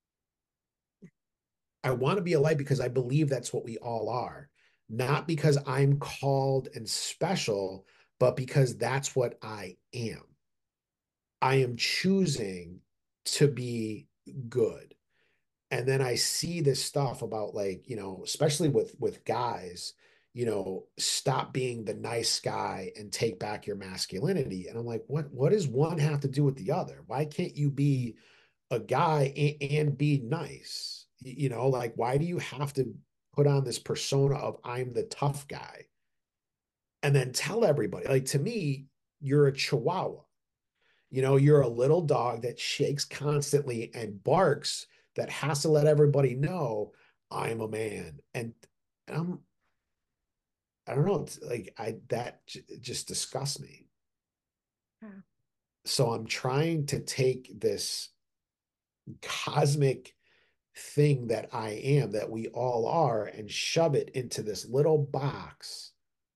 I want to be a light because I believe that's what we all are, not because I'm called and special, but because that's what I am. I am choosing to be good. And then I see this stuff about, like, especially with guys, stop being the nice guy and take back your masculinity. And I'm like, what does one have to do with the other? Why can't you be a guy and be nice? Like, why do you have to put on this persona of I'm the tough guy and then tell everybody? Like, to me, you're a chihuahua. You're a little dog that shakes constantly and barks, that has to let everybody know I'm a man. And I'm, I don't know, it's like that just disgusts me.
Yeah.
So I'm trying to take this cosmic thing that I am, that we all are, and shove it into this little box.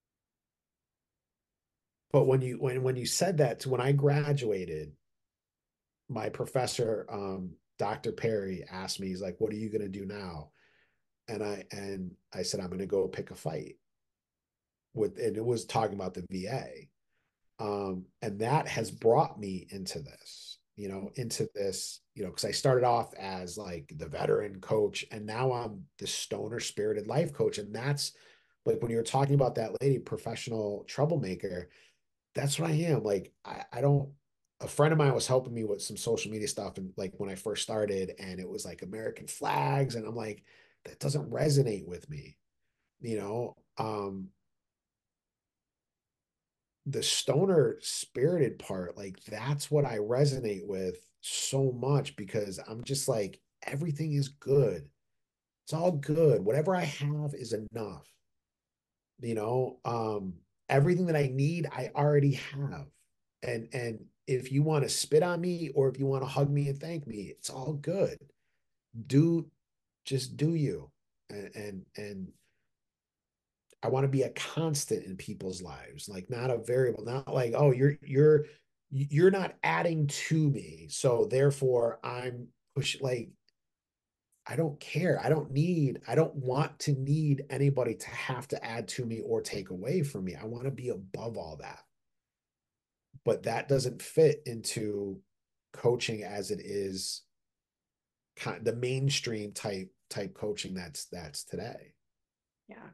But when you said that, to when I graduated, my professor, Dr. Perry, asked me, he's like, what are you going to do now? and I said, I'm going to go pick a fight and it was talking about the VA. And that has brought me into this, because I started off as like the veteran coach, and now I'm the stoner spirited life coach. And that's like when you were talking about that lady, professional troublemaker, that's what I am. Like, I don't, a friend of mine was helping me with some social media stuff. And like when I first started, and it was like American flags, and I'm like, that doesn't resonate with me, you know? The stoner spirited part, like that's what I resonate with so much, because I'm just like, everything is good. It's all good. Whatever I have is enough. You know, everything that I need, I already have. And if you want to spit on me or if you want to hug me and thank me, it's all good. Do just do you. And I want to be a constant in people's lives, like not a variable, not like, oh, you're not adding to me. So therefore I'm push like I don't care. I don't want to need anybody to have to add to me or take away from me. I want to be above all that. But that doesn't fit into coaching as it is the mainstream type coaching that's today.
Yeah.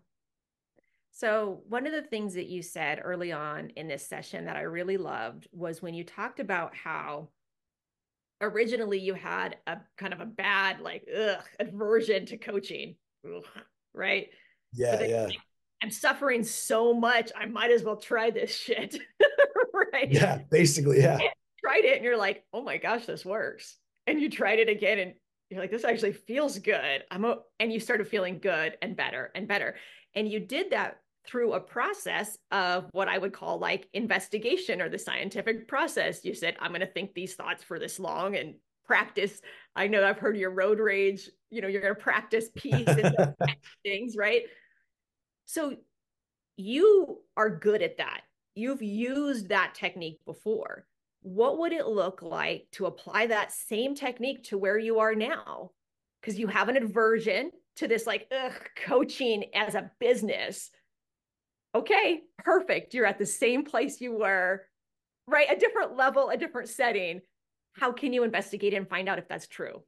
So one of the things that you said early on in this session that I really loved was when you talked about how originally you had a kind of a bad, like, aversion to coaching, right? But
Yeah,
then
yeah.
I'm suffering so much, I might as well try this shit, right?
Yeah, basically, yeah.
And tried it and you're like, oh my gosh, this works. And you tried it again and you're like, this actually feels good. And you started feeling good and better and better. And you did that through a process of what I would call like investigation or the scientific process. You said, I'm going to think these thoughts for this long and practice. I know I've heard your road rage, you're going to practice peace and things, right? So you are good at that. You've used that technique before. What would it look like to apply that same technique to where you are now? Because you have an aversion to this, like, coaching as a business. Okay, perfect. You're at the same place you were, right? A different level, a different setting. How can you investigate and find out if that's true?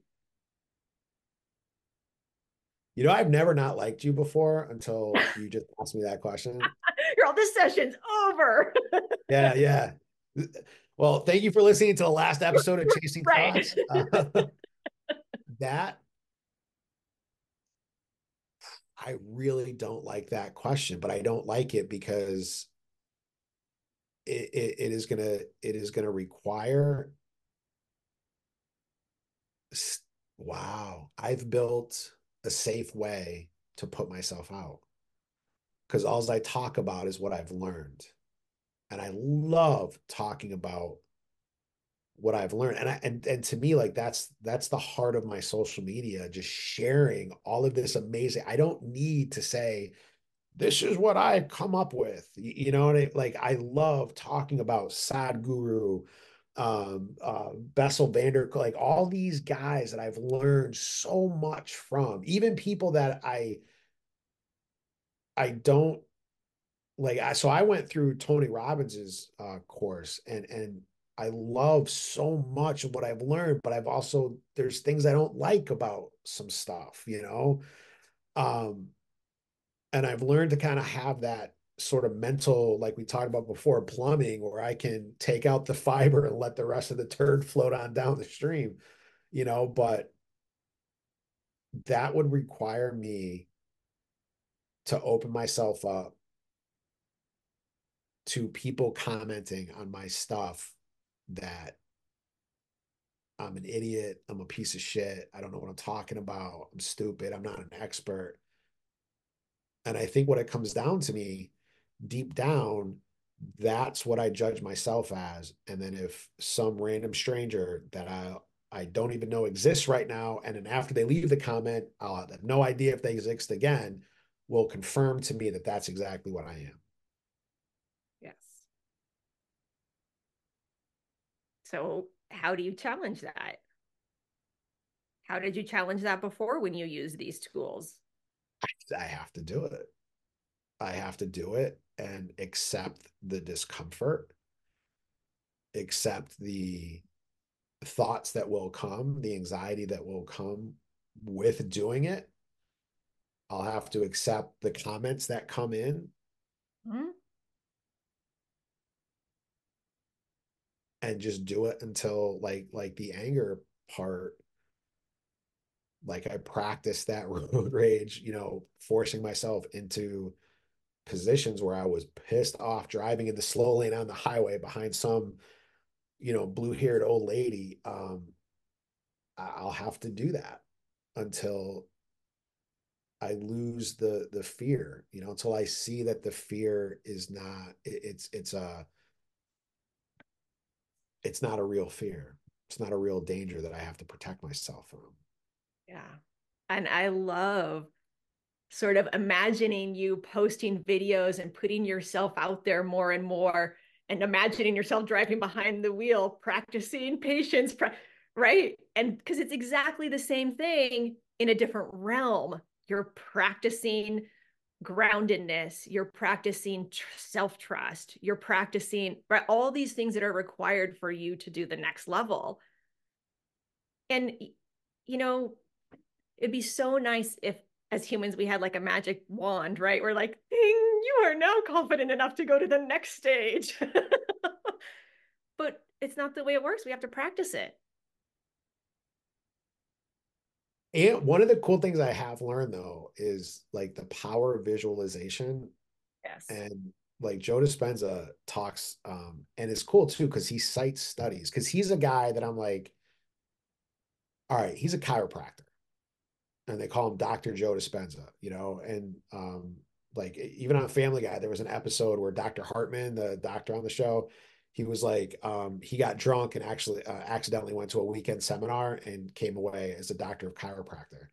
You know, I've never not liked you before until you just asked me that question.
You're all, this session's over.
Yeah, yeah. Well, thank you for listening to the last episode of Chasing
Right.
Thoughts. That I really don't like that question, but I don't like it because it is gonna require. Wow, I've built a safe way to put myself out because all I talk about is what I've learned, and I love talking about what I've learned. And to me, like that's the heart of my social media, just sharing all of this amazing. I don't need to say this is what I come up with. You know, like I love talking about Sadhguru, Bessel van der Kolk, like all these guys that I've learned so much from, even people that I don't like. So I went through Tony Robbins's course, and I love so much of what I've learned, but I've also there's things I don't like about some stuff, you know. Um, and I've learned to kind of have that sort of mental, like we talked about before, plumbing, where I can take out the fiber and let the rest of the turd float on down the stream, you know. But that would require me to open myself up to people commenting on my stuff that I'm an idiot, I'm a piece of shit, I don't know what I'm talking about, I'm stupid, I'm not an expert. And I think what it comes down to me deep down, that's what I judge myself as. And then if some random stranger that I don't even know exists right now, and then after they leave the comment, I'll have no idea if they exist again, will confirm to me that that's exactly what I am.
Yes. So how do you challenge that? How did you challenge that before when you used these tools?
I have to do it. I have to do it and accept the discomfort, accept the thoughts that will come, the anxiety that will come with doing it. I'll have to accept the comments that come in.
Mm-hmm.
And just do it until like the anger part, like I practiced that road rage, forcing myself into positions where I was pissed off driving in the slow lane on the highway behind some, blue-haired old lady. I'll have to do that until I lose the fear, until I see that the fear is not, it's not a real fear. It's not a real danger that I have to protect myself from.
Yeah. And I love sort of imagining you posting videos and putting yourself out there more and more, and imagining yourself driving behind the wheel, practicing patience, right? And because it's exactly the same thing in a different realm. You're practicing groundedness, you're practicing self-trust, you're practicing, right, all these things that are required for you to do the next level. And it'd be so nice if as humans we had like a magic wand, right? We're like, ding, you are now confident enough to go to the next stage. But it's not the way it works. We have to practice it.
And one of the cool things I have learned though is like the power of visualization.
Yes.
And like Joe Dispenza talks, and it's cool too because he cites studies, because he's a guy that I'm like, all right, he's a chiropractor, and they call him Dr. Joe Dispenza, and like even on Family Guy, there was an episode where Dr. Hartman, the doctor on the show, he was like, he got drunk and actually accidentally went to a weekend seminar and came away as a doctor of chiropractor.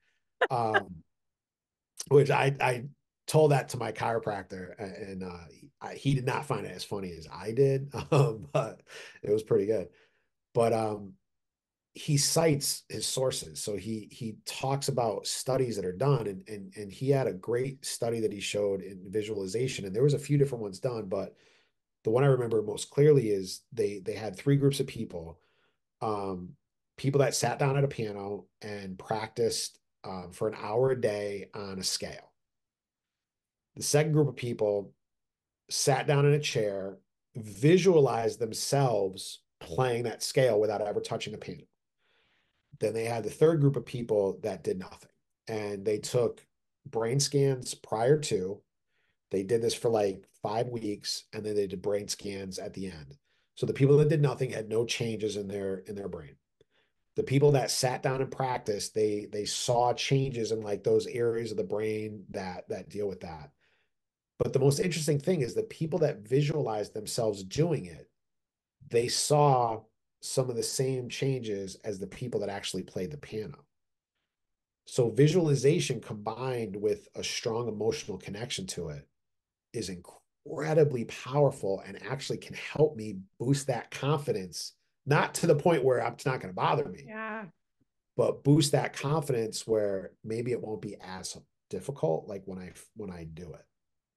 Which I told that to my chiropractor, and he did not find it as funny as I did, but it was pretty good. But he cites his sources, so he talks about studies that are done, and he had a great study that he showed in visualization, and there was a few different ones done, but the one I remember most clearly is they had three groups of people. People that sat down at a piano and practiced for an hour a day on a scale. The second group of people sat down in a chair, visualized themselves playing that scale without ever touching a piano. Then they had the third group of people that did nothing. And they took brain scans prior to, they did this for like 5 weeks, and then they did brain scans at the end. So the people that did nothing had no changes in their brain. The people that sat down and practiced, they saw changes in like those areas of the brain that deal with that. But the most interesting thing is the people that visualized themselves doing it, they saw some of the same changes as the people that actually played the piano. So visualization combined with a strong emotional connection to it is incredibly powerful and actually can help me boost that confidence, not to the point where it's not going to bother me.
Yeah.
But boost that confidence where maybe it won't be as difficult like when I do it.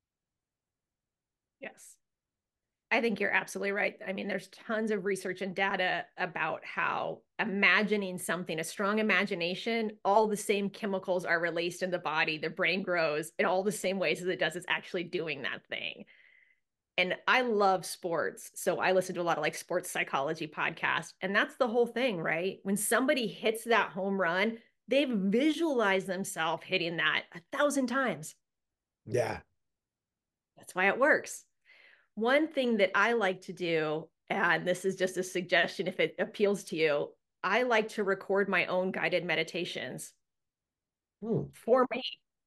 Yes. I think you're absolutely right. I mean, there's tons of research and data about how imagining something, a strong imagination, all the same chemicals are released in the body, the brain grows in all the same ways as it does it's actually doing that thing. And I love sports. So I listen to a lot of like sports psychology podcasts. And that's the whole thing, right? When somebody hits that home run, they've visualized themselves hitting that 1,000 times.
Yeah.
That's why it works. One thing that I like to do, and this is just a suggestion if it appeals to you, I like to record my own guided meditations for me.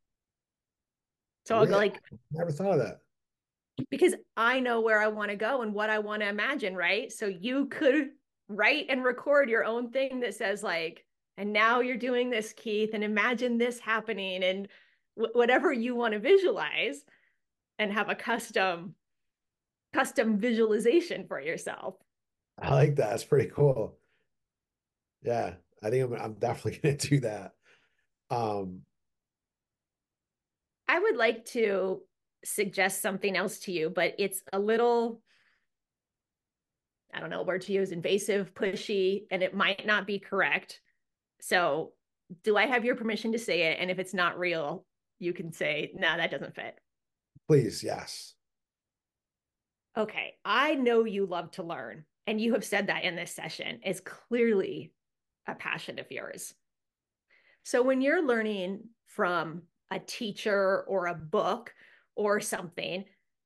So I'll go like,
never thought of that.
Because I know where I want to go and what I want to imagine, right? So you could write and record your own thing that says like, and now you're doing this, Keith, and imagine this happening, and whatever you want to visualize, and have a custom visualization for yourself.
I like that. It's pretty cool. Yeah, I think I'm definitely gonna do that.
I would like to suggest something else to you, but it's a little, I don't know, word to use, invasive, pushy, and it might not be correct. So, do I have your permission to say it? And if it's not real, you can say, no, that doesn't fit.
Please, yes.
Okay, I know you love to learn, and you have said that in this session. It's clearly a passion of yours. So, when you're learning from a teacher or a book or something,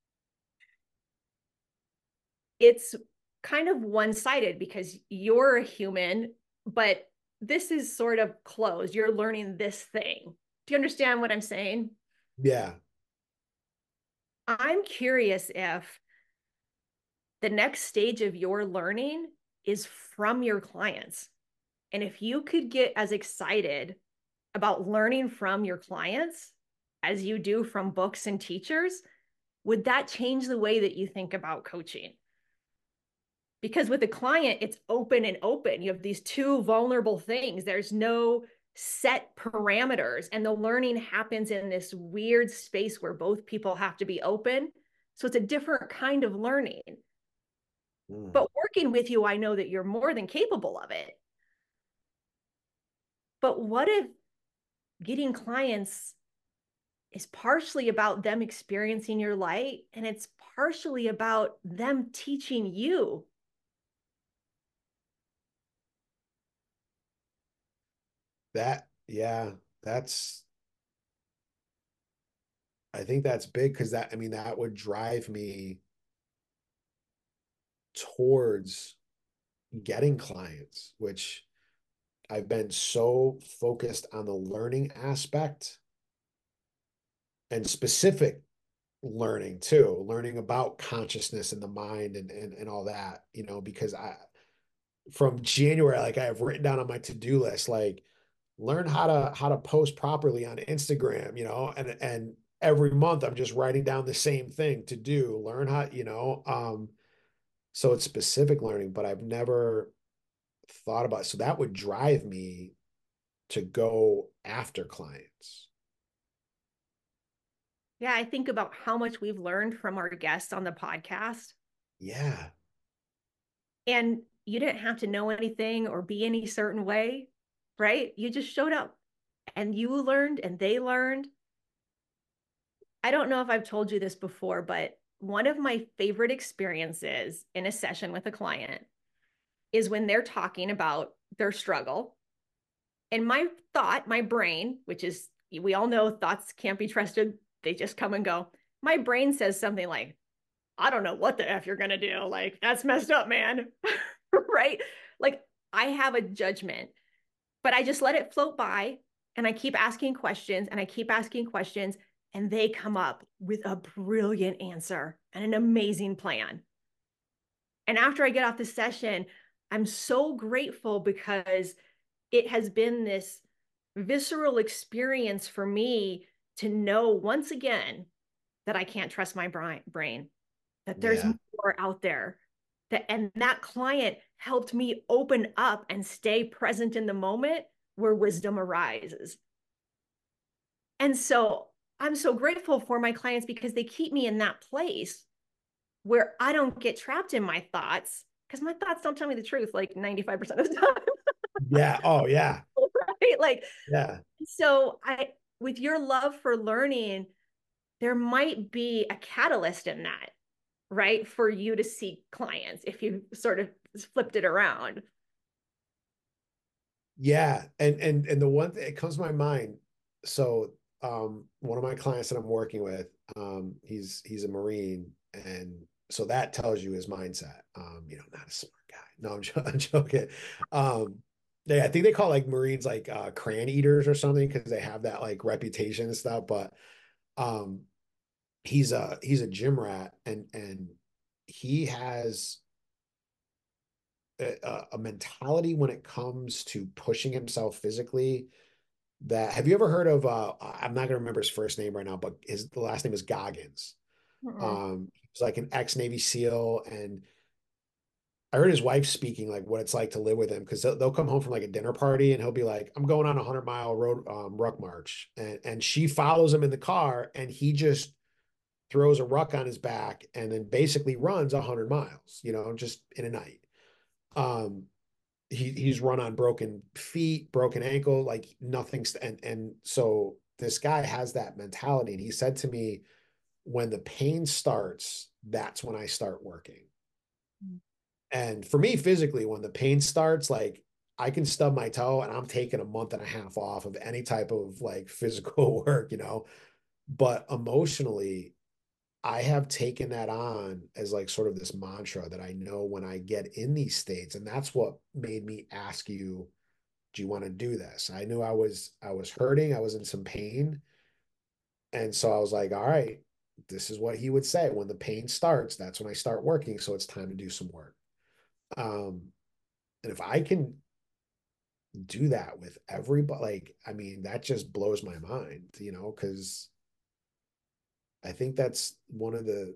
it's kind of one-sided because you're a human, but this is sort of closed. You're learning this thing. Do you understand what I'm saying?
Yeah.
I'm curious if the next stage of your learning is from your clients. And if you could get as excited about learning from your clients as you do from books and teachers, would that change the way that you think about coaching? Because with a client, it's open and open. You have these two vulnerable things. There's no set parameters, and the learning happens in this weird space where both people have to be open. So it's a different kind of learning. But working with you, I know that you're more than capable of it. But what if getting clients is partially about them experiencing your light, and it's partially about them teaching you?
Yeah, that's, I think that's big because that, I mean, that would drive me towards getting clients, which I've been so focused on the learning aspect and specific learning too, learning about consciousness and the mind and all that, you know, because from January, like I have written down on my to-do list, like learn how to post properly on Instagram, you know, and every month I'm just writing down the same thing to do, learn how, you know, so it's specific learning, but I've never thought about it. So that would drive me to go after clients.
Yeah, I think about how much we've learned from our guests on the podcast.
Yeah.
And you didn't have to know anything or be any certain way, right? You just showed up and you learned and they learned. I don't know if I've told you this before, but one of my favorite experiences in a session with a client is when they're talking about their struggle. And my thought, my brain, which is, we all know thoughts can't be trusted, they just come and go. My brain says something like, I don't know what the F you're going to do. Like, that's messed up, man. Right? Like, I have a judgment, but I just let it float by and I keep asking questions and I keep asking questions, and they come up with a brilliant answer and an amazing plan. And after I get off the session, I'm so grateful because it has been this visceral experience for me to know once again that I can't trust my brain, that there's
Yeah.
more out there. And that client helped me open up and stay present in the moment where wisdom arises. And so I'm so grateful for my clients because they keep me in that place where I don't get trapped in my thoughts, because my thoughts don't tell me the truth like 95% of the time.
Yeah. Oh, yeah.
Right? Like,
Yeah.
so with your love for learning, there might be a catalyst in that, right? For you to seek clients if you sort of flipped it around.
Yeah. And the one thing it comes to my mind. So one of my clients that I'm working with, he's a Marine, and so that tells you his mindset. You know, not a smart guy. No, I'm joking. Yeah, I think they call like Marines like crayon eaters or something because they have that like reputation and stuff. But um he's a gym rat, and he has a mentality when it comes to pushing himself physically. That, have you ever heard of I'm not gonna remember his first name right now, but the last name is Goggins.
Mm-mm.
He's like an ex-Navy SEAL, and I heard his wife speaking like what it's like to live with him, because they'll come home from like a dinner party and he'll be like, I'm going on a 100-mile road ruck march, and she follows him in the car, and he just throws a ruck on his back and then basically runs 100 miles, just in a night. Um, he's run on broken feet, broken ankle, like nothing's, and so this guy has that mentality. And he said to me, when the pain starts, that's when I start working. And for me, physically, when the pain starts, like I can stub my toe and I'm taking a month and a half off of any type of like physical work, but emotionally, I have taken that on as like sort of this mantra that I know when I get in these states. And that's what made me ask you, do you want to do this? I knew I was hurting, I was in some pain. And so I was like, all right, this is what he would say. When the pain starts, that's when I start working. So it's time to do some work. And if I can do that with everybody, like, I mean, that just blows my mind, because I think that's one of the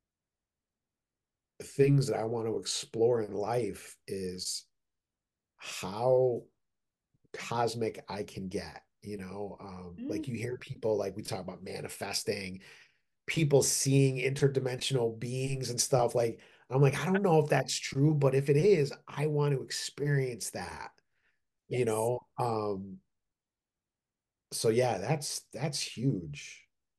things that I want to explore in life is how cosmic I can get, like you hear people, like we talk about manifesting, people seeing interdimensional beings and stuff. Like, I'm like, I don't know if that's true, but if it is, I want to experience that,
Yes.
So yeah, that's huge.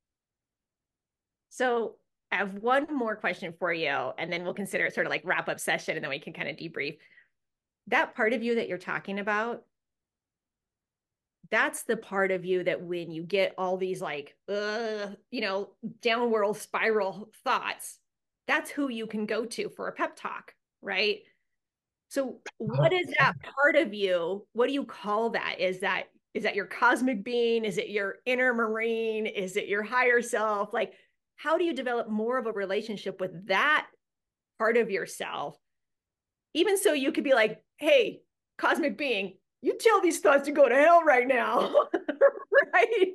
So I have one more question for you, and then we'll consider it sort of like wrap up session, and then we can kind of debrief. That part of you that you're talking about, that's the part of you that when you get all these like, downward spiral thoughts, that's who you can go to for a pep talk, right? So what is that part of you? What do you call that? Is that your cosmic being? Is it your inner Marine? Is it your higher self? Like, how do you develop more of a relationship with that part of yourself? Even so you could be like, hey, cosmic being, you tell these thoughts to go to hell right now. Right?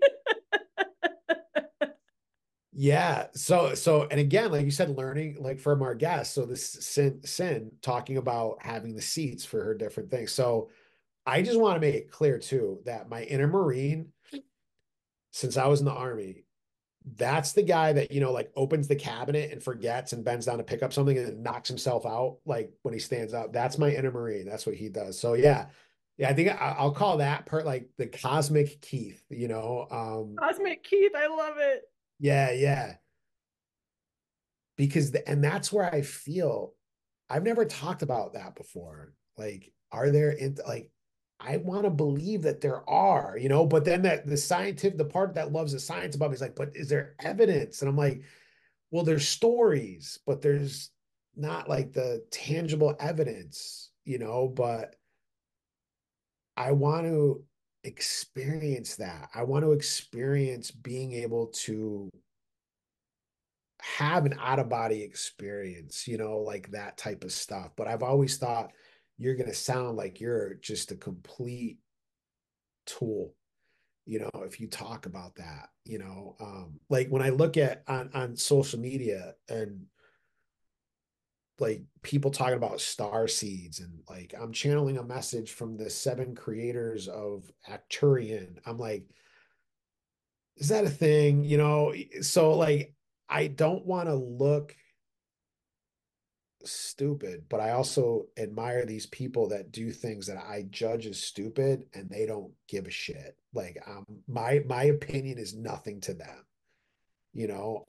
Yeah. And again, like you said, learning like from our guests. So this Sin talking about having the seats for her different things. So I just want to make it clear too that my inner Marine, since I was in the Army, that's the guy that, like opens the cabinet and forgets and bends down to pick up something and then knocks himself out. Like when he stands up, that's my inner Marine. That's what he does. So yeah. Yeah. I think I'll call that part like the cosmic Keith,
Cosmic Keith. I love it.
Yeah. Yeah. Because and that's where I feel I've never talked about that before. Like, are there like I want to believe that there are, but then that the part that loves the science above me is like, but is there evidence? And I'm like, well, there's stories, but there's not like the tangible evidence, but I want to experience that. I want to experience being able to have an out of body experience, like that type of stuff. But I've always thought you're going to sound like you're just a complete tool, if you talk about that, like when I look at on social media and like people talking about star seeds and like I'm channeling a message from the 7 creators of Acturian. I'm like, is that a thing? So like I don't want to look stupid, but I also admire these people that do things that I judge as stupid and they don't give a shit. Like my opinion is nothing to them, you know.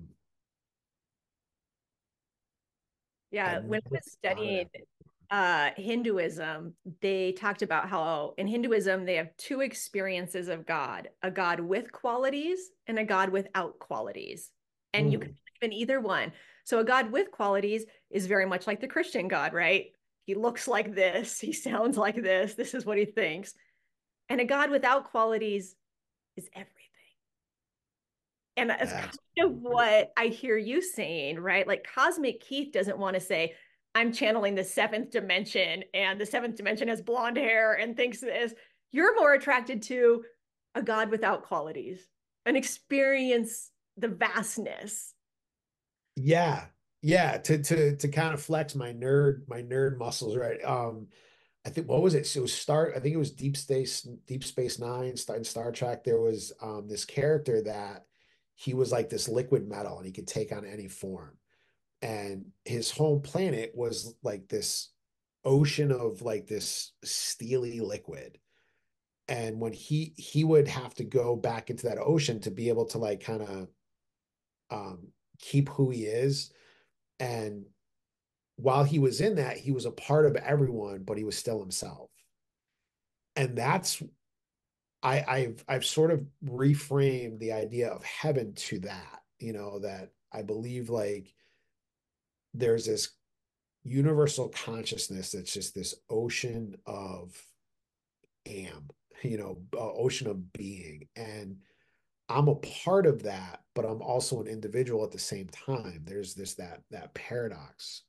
Yeah,
I've
when I
never
was
thought of
studying Hinduism, they talked about how in Hinduism they have 2 experiences of God, a God with qualities and a God without qualities. And you can believe in either one. So a God with qualities is very much like the Christian God, right? He looks like this, he sounds like this is what he thinks. And a God without qualities is everything. And that's kind of what I hear you saying, right? Like Cosmic Keith doesn't want to say, I'm channeling the 7th dimension and the 7th dimension has blonde hair and thinks this. You're more attracted to a God without qualities, an experience the vastness.
Yeah. Yeah, to kind of flex my nerd muscles, right? I think what was it? So it was I think it was Deep Space Nine, in Star Trek. There was this character that he was like this liquid metal and he could take on any form. And his home planet was like this ocean of like this steely liquid. And when he would have to go back into that ocean to be able to like kind of keep who he is. And while he was in that, he was a part of everyone, but he was still himself. And that's I've sort of reframed the idea of heaven to that, that I believe like there's this universal consciousness that's just this ocean of am, ocean of being. And I'm a part of that, but I'm also an individual at the same time. There's that paradox.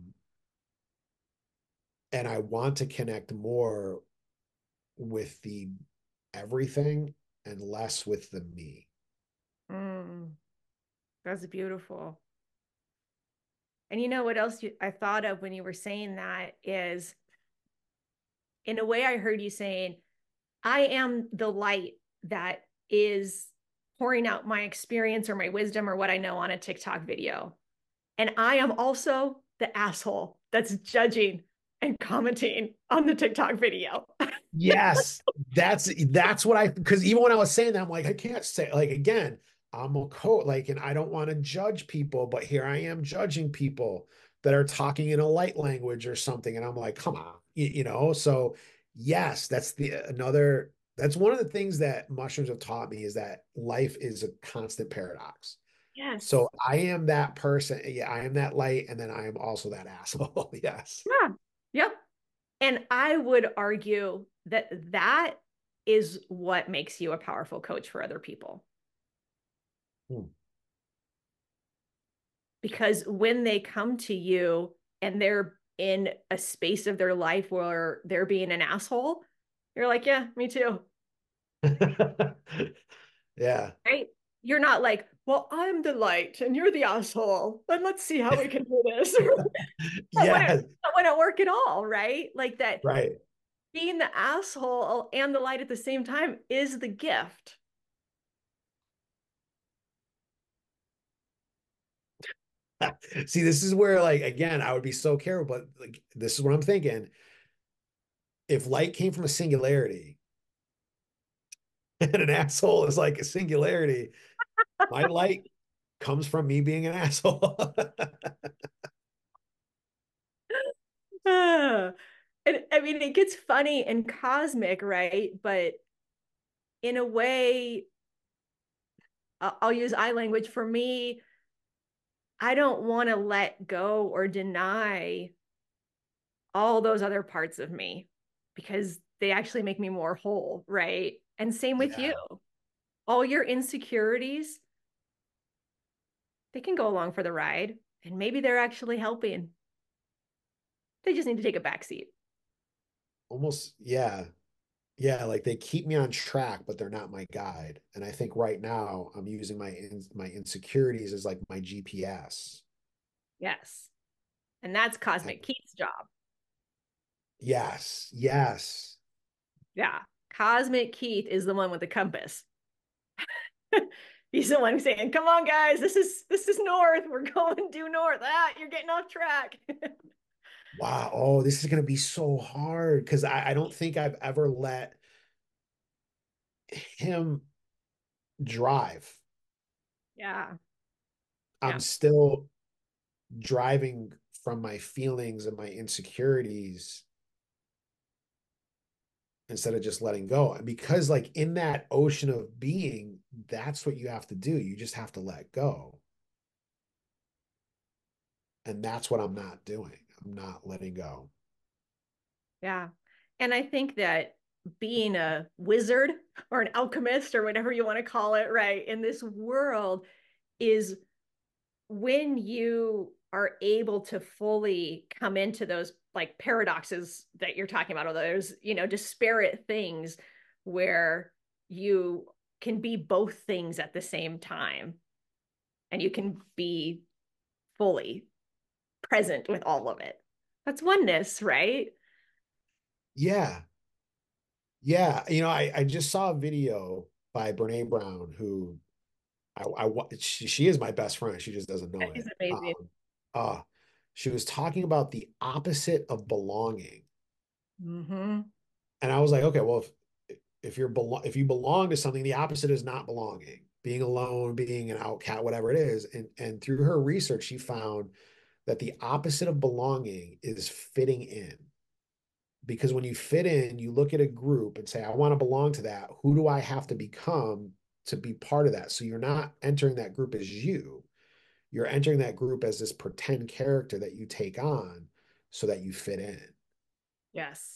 And I want to connect more with the everything and less with the me.
That's beautiful. And you know what else I thought of when you were saying that is, in a way, I heard you saying, I am the light that is pouring out my experience or my wisdom or what I know on a TikTok video. And I am also the asshole that's judging and commenting on the TikTok video.
Yes, that's what because even when I was saying that, I'm like, I can't say, like, again, I'm a coach, like, and I don't want to judge people, but here I am judging people that are talking in a light language or something. And I'm like, come on, so yes, that's one of the things that mushrooms have taught me is that life is a constant paradox.
Yes.
So I am that person. Yeah, I am that light. And then I am also that asshole. Yes.
Yeah. Yep. And I would argue that that is what makes you a powerful coach for other people. Because when they come to you and they're in a space of their life where they're being an asshole, you're like, yeah, me too.
Yeah.
Right? You're not like, well, I'm the light and you're the asshole. And let's see how we can do this.
Yes.
That wouldn't work at all, right? Like that.
Right.
Being the asshole and the light at the same time is the gift.
See, this is where, like, again, I would be so careful, but like, this is what I'm thinking. If light came from a singularity and an asshole is like a singularity, my light comes from me being an asshole.
And I mean, it gets funny and cosmic, right? But in a way, I'll use I language. For me, I don't want to let go or deny all those other parts of me because they actually make me more whole, right? And same with
Yeah.
you. All your insecurities, they can go along for the ride, and maybe they're actually helping. They just need to take a back seat.
Almost, yeah. Yeah, like they keep me on track, but they're not my guide. And I think right now I'm using my insecurities as like my GPS.
Yes. And that's
And
Cosmic Keith's job.
yes, yes.
Yeah. Cosmic Keith is the one with the compass. He's the one saying, come on, guys, this is north. We're going due north. You're getting off track.
Wow. Oh, this is gonna be so hard because I don't think I've ever let him drive.
Yeah.
I'm
Yeah.
still driving from my feelings and my insecurities instead of just letting go. And because like in that ocean of being, that's what you have to do. You just have to let go. And that's what I'm not doing. I'm not letting go.
Yeah. And I think that being a wizard or an alchemist or whatever you want to call it, right, in this world is when you are able to fully come into those like paradoxes that you're talking about, or those, disparate things where you can be both things at the same time and you can be fully. present with all of it. That's oneness, right?
Yeah. Yeah. You know, I just saw a video by Brene Brown, who she is my best friend. She just doesn't know
It's
it.
amazing.
Uh, she was talking about the opposite of belonging.
Mm-hmm.
And I was like, okay, well, if you belong to something, the opposite is not belonging, being alone, being an outcast, whatever it is. And through her research, she found that the opposite of belonging is fitting in. Because when you fit in, you look at a group and say, I want to belong to that. Who do I have to become to be part of that? So you're not entering that group as you. You're entering that group as this pretend character that you take on so that you fit in.
Yes.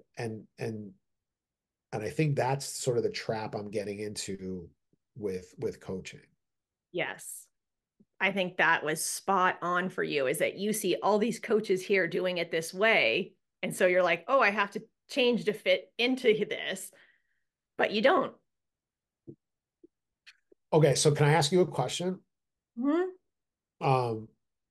And I think that's sort of the trap I'm getting into with coaching.
Yes. I think that was spot on for you, is that you see all these coaches here doing it this way. And so you're like, oh, I have to change to fit into this, but you don't.
Okay, so can I ask you a question?
Mm-hmm.
Um,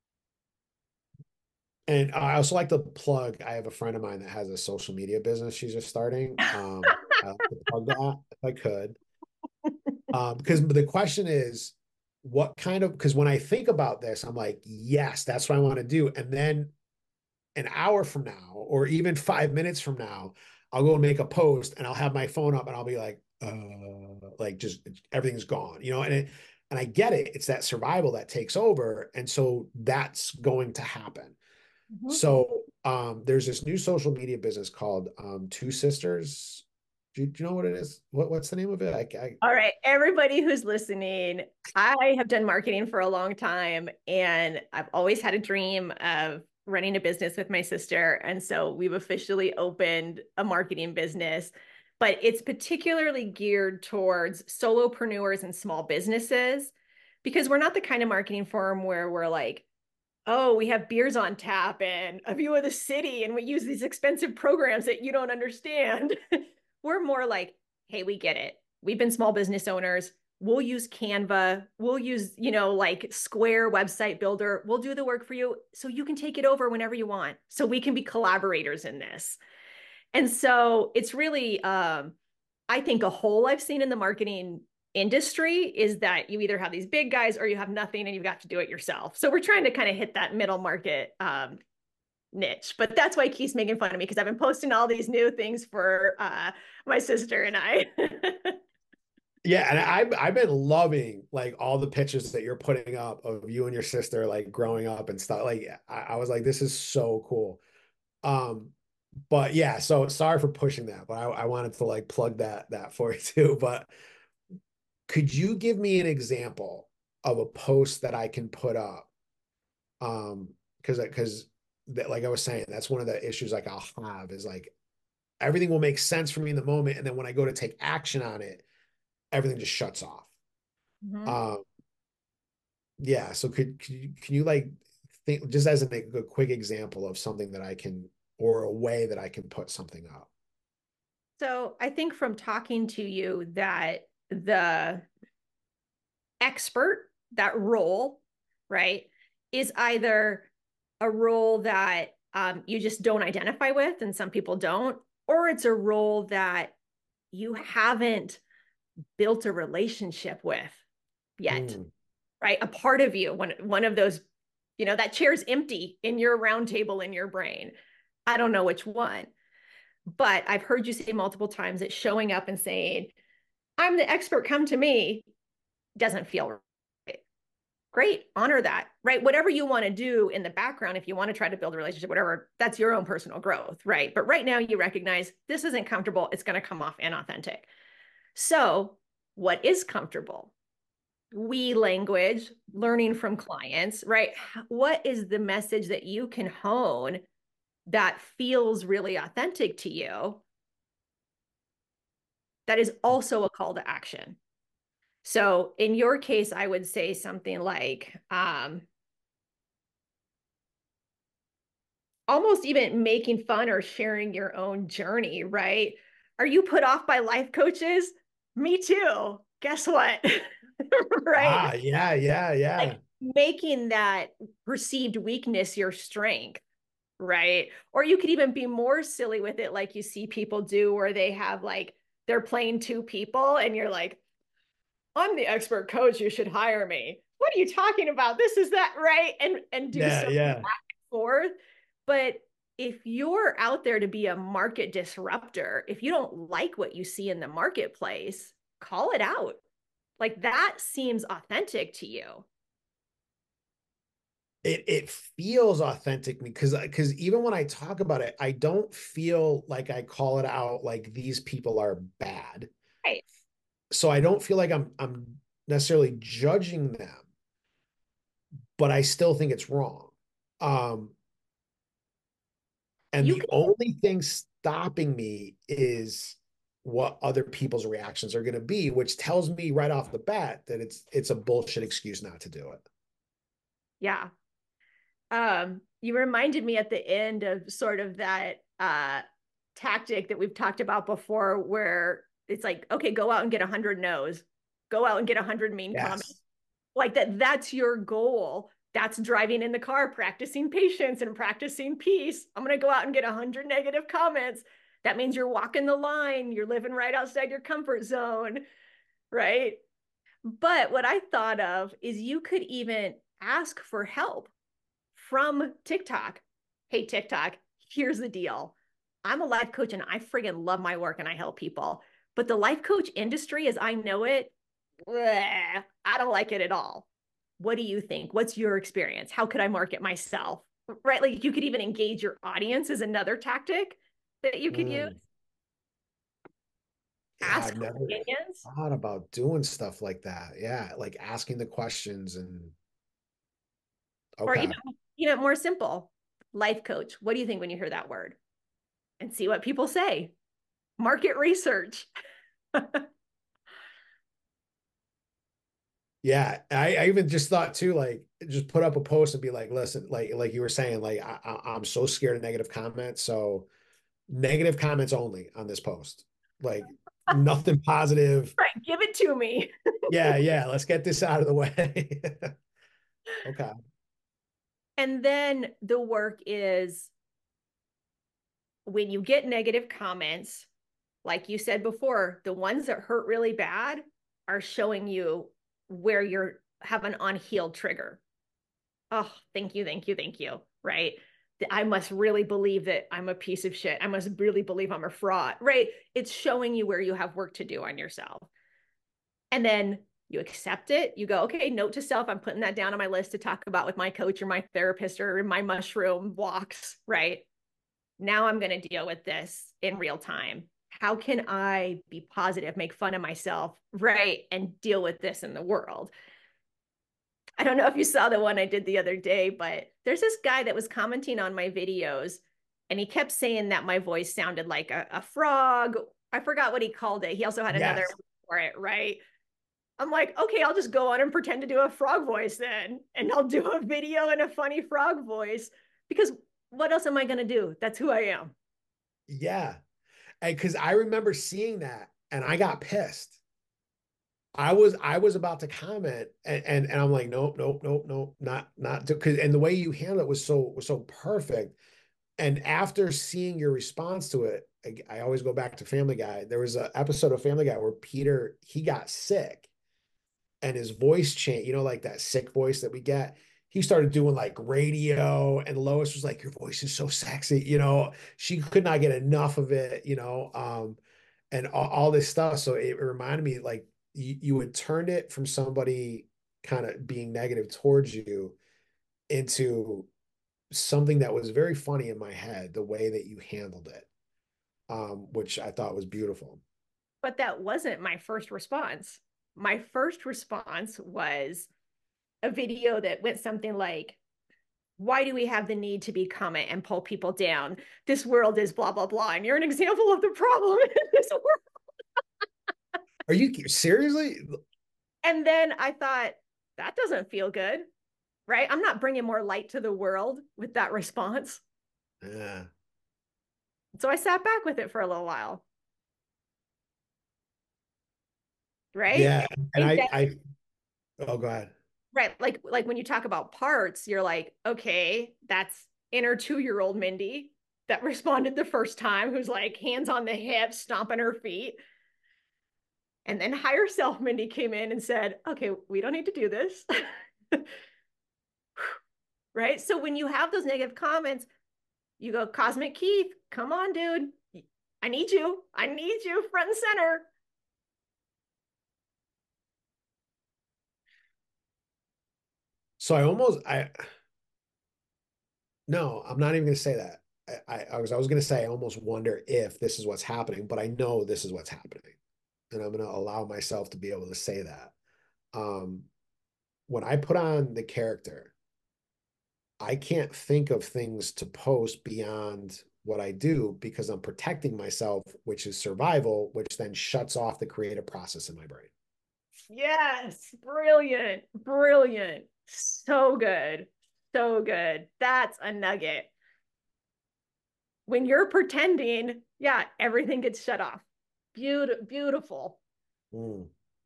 and I also like to plug, I have a friend of mine that has a social media business she's just starting. I like to plug that if I could. Because the question is, what kind of, because when I think about this, I'm like, yes, that's what I want to do. And then an hour from now, or even 5 minutes from now, I'll go and make a post and I'll have my phone up and I'll be like just everything's gone, you know, and I get it. It's that survival that takes over. And so that's going to happen.
Mm-hmm.
So there's this new social media business called Two Sisters. Do you know what it is? What's the name of it?
All right, everybody who's listening, I have done marketing for a long time, and I've always had a dream of running a business with my sister. And so we've officially opened a marketing business, but it's particularly geared towards solopreneurs and small businesses, because we're not the kind of marketing firm where we're like, oh, we have beers on tap and a view of the city, and we use these expensive programs that you don't understand. We're more like, hey, we get it. We've been small business owners. We'll use Canva. We'll use, like Square website builder. We'll do the work for you so you can take it over whenever you want. So we can be collaborators in this. And so it's really, I think a hole I've seen in the marketing industry is that you either have these big guys or you have nothing and you've got to do it yourself. So we're trying to kind of hit that middle market niche. But that's why Keith's making fun of me, because I've been posting all these new things for my sister and I.
Yeah, and I've been loving like all the pictures that you're putting up of you and your sister like growing up and stuff. Like I was like, this is so cool. Um, but yeah, so sorry for pushing that, but I wanted to like plug that for you too. But could you give me an example of a post that I can put up? Because that, like I was saying, that's one of the issues like I'll have is like everything will make sense for me in the moment, and then when I go to take action on it, everything just shuts off.
Mm-hmm.
Yeah. So can you like think just as a quick example of something that I can, or a way that I can put something up?
So I think from talking to you that the expert, that role, right, is either a role that you just don't identify with, and some people don't, or it's a role that you haven't built a relationship with yet, right? A part of you, one of those, that chair's empty in your round table in your brain. I don't know which one, but I've heard you say multiple times that showing up and saying, I'm the expert, come to me, doesn't feel right. Great, honor that, right? Whatever you want to do in the background, if you want to try to build a relationship, whatever, that's your own personal growth, right? But right now you recognize this isn't comfortable. It's going to come off inauthentic. So what is comfortable? We language, learning from clients, right? What is the message that you can hone that feels really authentic to you? That is also a call to action. So in your case, I would say something like, almost even making fun or sharing your own journey, right? Are you put off by life coaches? Me too. Guess what? Right?
Yeah.
Like, making that perceived weakness your strength, right? Or you could even be more silly with it, like you see people do, where they have like they're playing two people, and you're like, I'm the expert coach, you should hire me. What are you talking about? This is that, right? And do
Yeah,
some
yeah.
back and forth. But if you're out there to be a market disruptor, if you don't like what you see in the marketplace, call it out. Like that seems authentic to you.
It feels authentic to me because even when I talk about it, I don't feel like I call it out like these people are bad.
Right.
So I don't feel like I'm necessarily judging them, but I still think it's wrong. Um, and
You
the
could,
only thing stopping me is what other people's reactions are going to be, which tells me right off the bat that it's a bullshit excuse not to do it.
yeah. You reminded me at the end of sort of that tactic that we've talked about before, where it's like, okay, go out and get 100 no's, go out and get 100 mean comments.
Yes.
Like that's your goal. That's driving in the car, practicing patience and practicing peace. I'm going to go out and get 100 negative comments. That means you're walking the line, you're living right outside your comfort zone, right? But what I thought of is you could even ask for help from TikTok. Hey, TikTok, here's the deal. I'm a life coach and I friggin' love my work and I help people. But the life coach industry, as I know it, bleh, I don't like it at all. What do you think? What's your experience? How could I market myself? Right? Like you could even engage your audience as another tactic that you could use.
Yeah,
Ask
I've
for
never
opinions.
thought about doing stuff like that. Yeah, like asking the questions and
Or
okay.
even more simple, life coach. What do you think when you hear that word? And see what people say. Market research.
Yeah, I even just thought too, like just put up a post and be like, listen, like you were saying, like I'm so scared of negative comments, so negative comments only on this post, like nothing positive.
Right, give it to me.
Yeah, yeah, let's get this out of the way. Okay.
And then the work is when you get negative comments, like you said before, the ones that hurt really bad are showing you where you're have an unhealed trigger. Oh, thank you, thank you, thank you. Right. I must really believe that I'm a piece of shit. I must really believe I'm a fraud. Right. It's showing you where you have work to do on yourself. And then you accept it. You go, okay, note to self, I'm putting that down on my list to talk about with my coach or my therapist or in my mushroom walks. Right. Now I'm going to deal with this in real time. How can I be positive, make fun of myself, right, and deal with this in the world? I don't know if you saw the one I did the other day, but there's this guy that was commenting on my videos, and he kept saying that my voice sounded like a frog. I forgot what he called it. He also had another
Yes.
for it, right? I'm like, okay, I'll just go on and pretend to do a frog voice then, and I'll do a video in a funny frog voice because what else am I going to do? That's who I am.
Yeah. And because I remember seeing that and I got pissed. I was about to comment and I'm like, nope, nope, nope, nope, not to, because and the way you handled it was so perfect. And after seeing your response to it, I always go back to Family Guy. There was an episode of Family Guy where Peter he got sick and his voice changed, like that sick voice that we get. He started doing like radio, and Lois was like, "Your voice is so sexy," She could not get enough of it, and all this stuff. So it reminded me like you had turned it from somebody kind of being negative towards you into something that was very funny in my head, the way that you handled it, which I thought was beautiful.
But that wasn't my first response. My first response was a video that went something like, why do we have the need to be comment and pull people down? This world is blah, blah, blah. And you're an example of the problem in this world.
Are you seriously?
And then I thought, that doesn't feel good, right? I'm not bringing more light to the world with that response.
Yeah.
So I sat back with it for a little while, right?
Yeah. And
I think that
oh, go ahead.
Right. Like when you talk about parts, you're like, okay, that's inner 2-year-old Mindy that responded the first time, who's like hands on the hips, stomping her feet. And then higher self Mindy came in and said, okay, we don't need to do this. Right. So when you have those negative comments, you go, Cosmic Keith, come on, dude. I need you. I need you front and center.
So no, I'm not even going to say that. I was going to say, I almost wonder if this is what's happening, but I know this is what's happening. And I'm going to allow myself to be able to say that. Um, when I put on the character, I can't think of things to post beyond what I do because I'm protecting myself, which is survival, which then shuts off the creative process in my brain.
Yes. Brilliant. Brilliant. So good. So good. That's a nugget. When you're pretending, yeah, everything gets shut off. Beautiful.
Mm.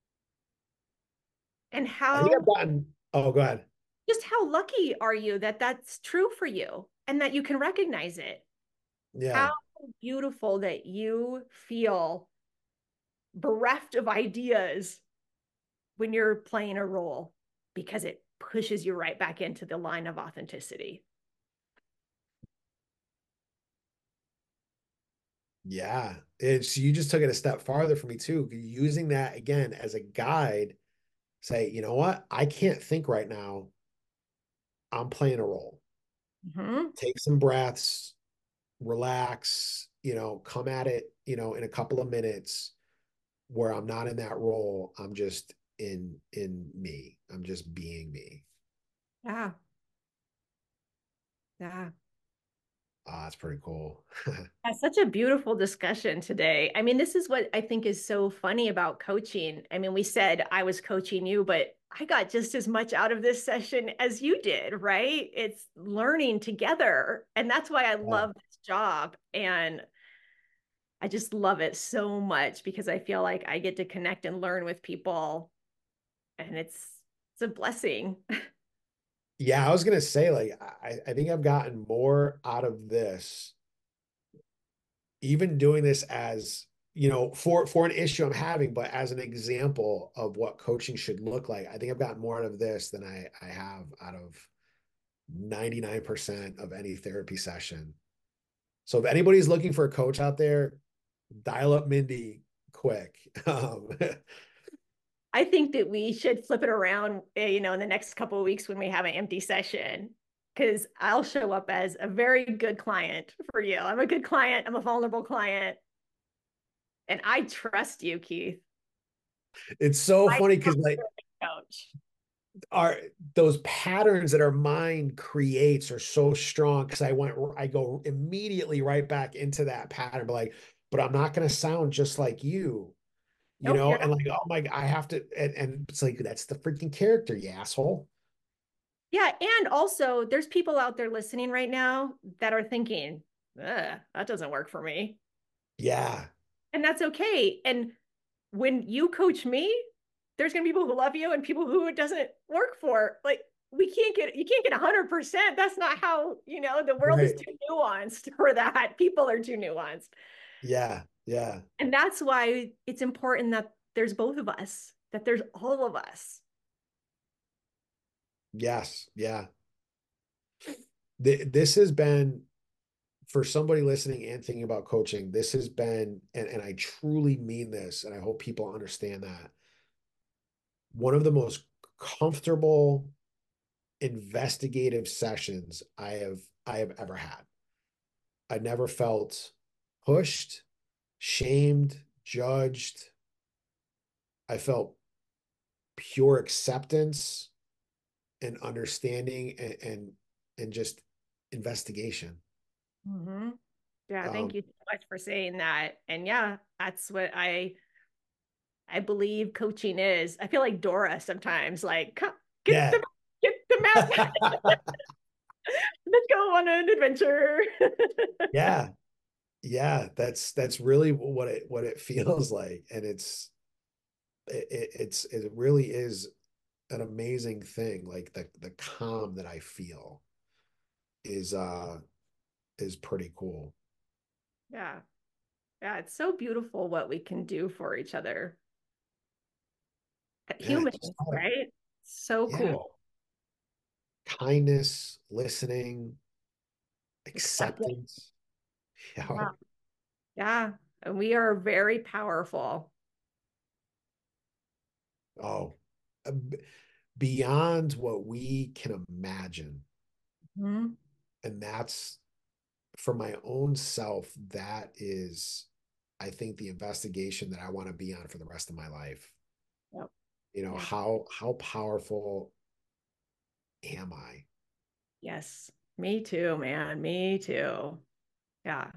And
I think
how,
I've gotten, oh, go ahead.
just how lucky are you that that's true for you and that you can recognize it? How
Yeah.
beautiful that you feel bereft of ideas when you're playing a role, because it pushes you right back into the line of authenticity.
Yeah. It's, you just took it a step farther for me too. Using that again as a guide, say, you know what? I can't think right now. I'm playing a role.
Mm-hmm.
Take some breaths, relax, come at it, in a couple of minutes where I'm not in that role. I'm just in me. I'm just being me.
Yeah. Yeah.
Ah, that's pretty cool.
That's such a beautiful discussion today. I mean, this is what I think is so funny about coaching. I mean, we said I was coaching you, but I got just as much out of this session as you did, right? It's learning together. And that's why I
Yeah.
love this job. And I just love it so much because I feel like I get to connect and learn with people, and it's a blessing.
Yeah, I was gonna say, like, I think I've gotten more out of this, even doing this as, for an issue I'm having, but as an example of what coaching should look like. I think I've gotten more out of this than I have out of 99% of any therapy session. So if anybody's looking for a coach out there, dial up Mindy quick.
I think that we should flip it around, in the next couple of weeks when we have an empty session, because I'll show up as a very good client for you. I'm a good client. I'm a vulnerable client. And I trust you, Keith.
It's so
I
funny because
trust
like
you as a coach.
our those patterns that our mind creates are so strong because I go immediately right back into that pattern, but I'm not going to sound just like
Nope, you're
and
not.
like, oh my, I have to, and it's like, that's the freaking character, you asshole.
Yeah. And also, there's people out there listening right now that are thinking, that doesn't work for me.
Yeah.
And that's okay. And when you coach me, there's going to be people who love you and people who it doesn't work for. Like, you can't get 100%. That's not how, the world is
Right.
too nuanced for that. People are too nuanced.
Yeah. Yeah.
And that's why it's important that there's both of us, that there's all of us.
Yes. Yeah. This has been, for somebody listening and thinking about coaching, this has been, and I truly mean this, and I hope people understand that, one of the most comfortable investigative sessions I have ever had. I never felt pushed, shamed, judged. I felt pure acceptance and understanding and just investigation.
Mm-hmm. Yeah, thank
Um,
you so much for saying that. And yeah, that's what I believe coaching is. I feel like Dora sometimes, like, get
yeah.
the get the map. Let's go on an adventure.
Yeah. Yeah. That's really what it feels like. And it really is. an amazing thing. Like the calm that I feel is pretty cool.
Yeah. Yeah. It's so beautiful what we can do for each other.
Yeah,
Humans, right? So
yeah.
cool.
Kindness, listening,
Accepting.
acceptance. Yeah.
Yeah. Yeah. And we are very powerful.
Oh, beyond what we can imagine.
Mhm.
And that's for my own self, that is, I think, the investigation that I want to be on for the rest of my life.
Yep.
You know,
Yeah.
how powerful am I?
Yes. Me too, man. Me too. Yeah.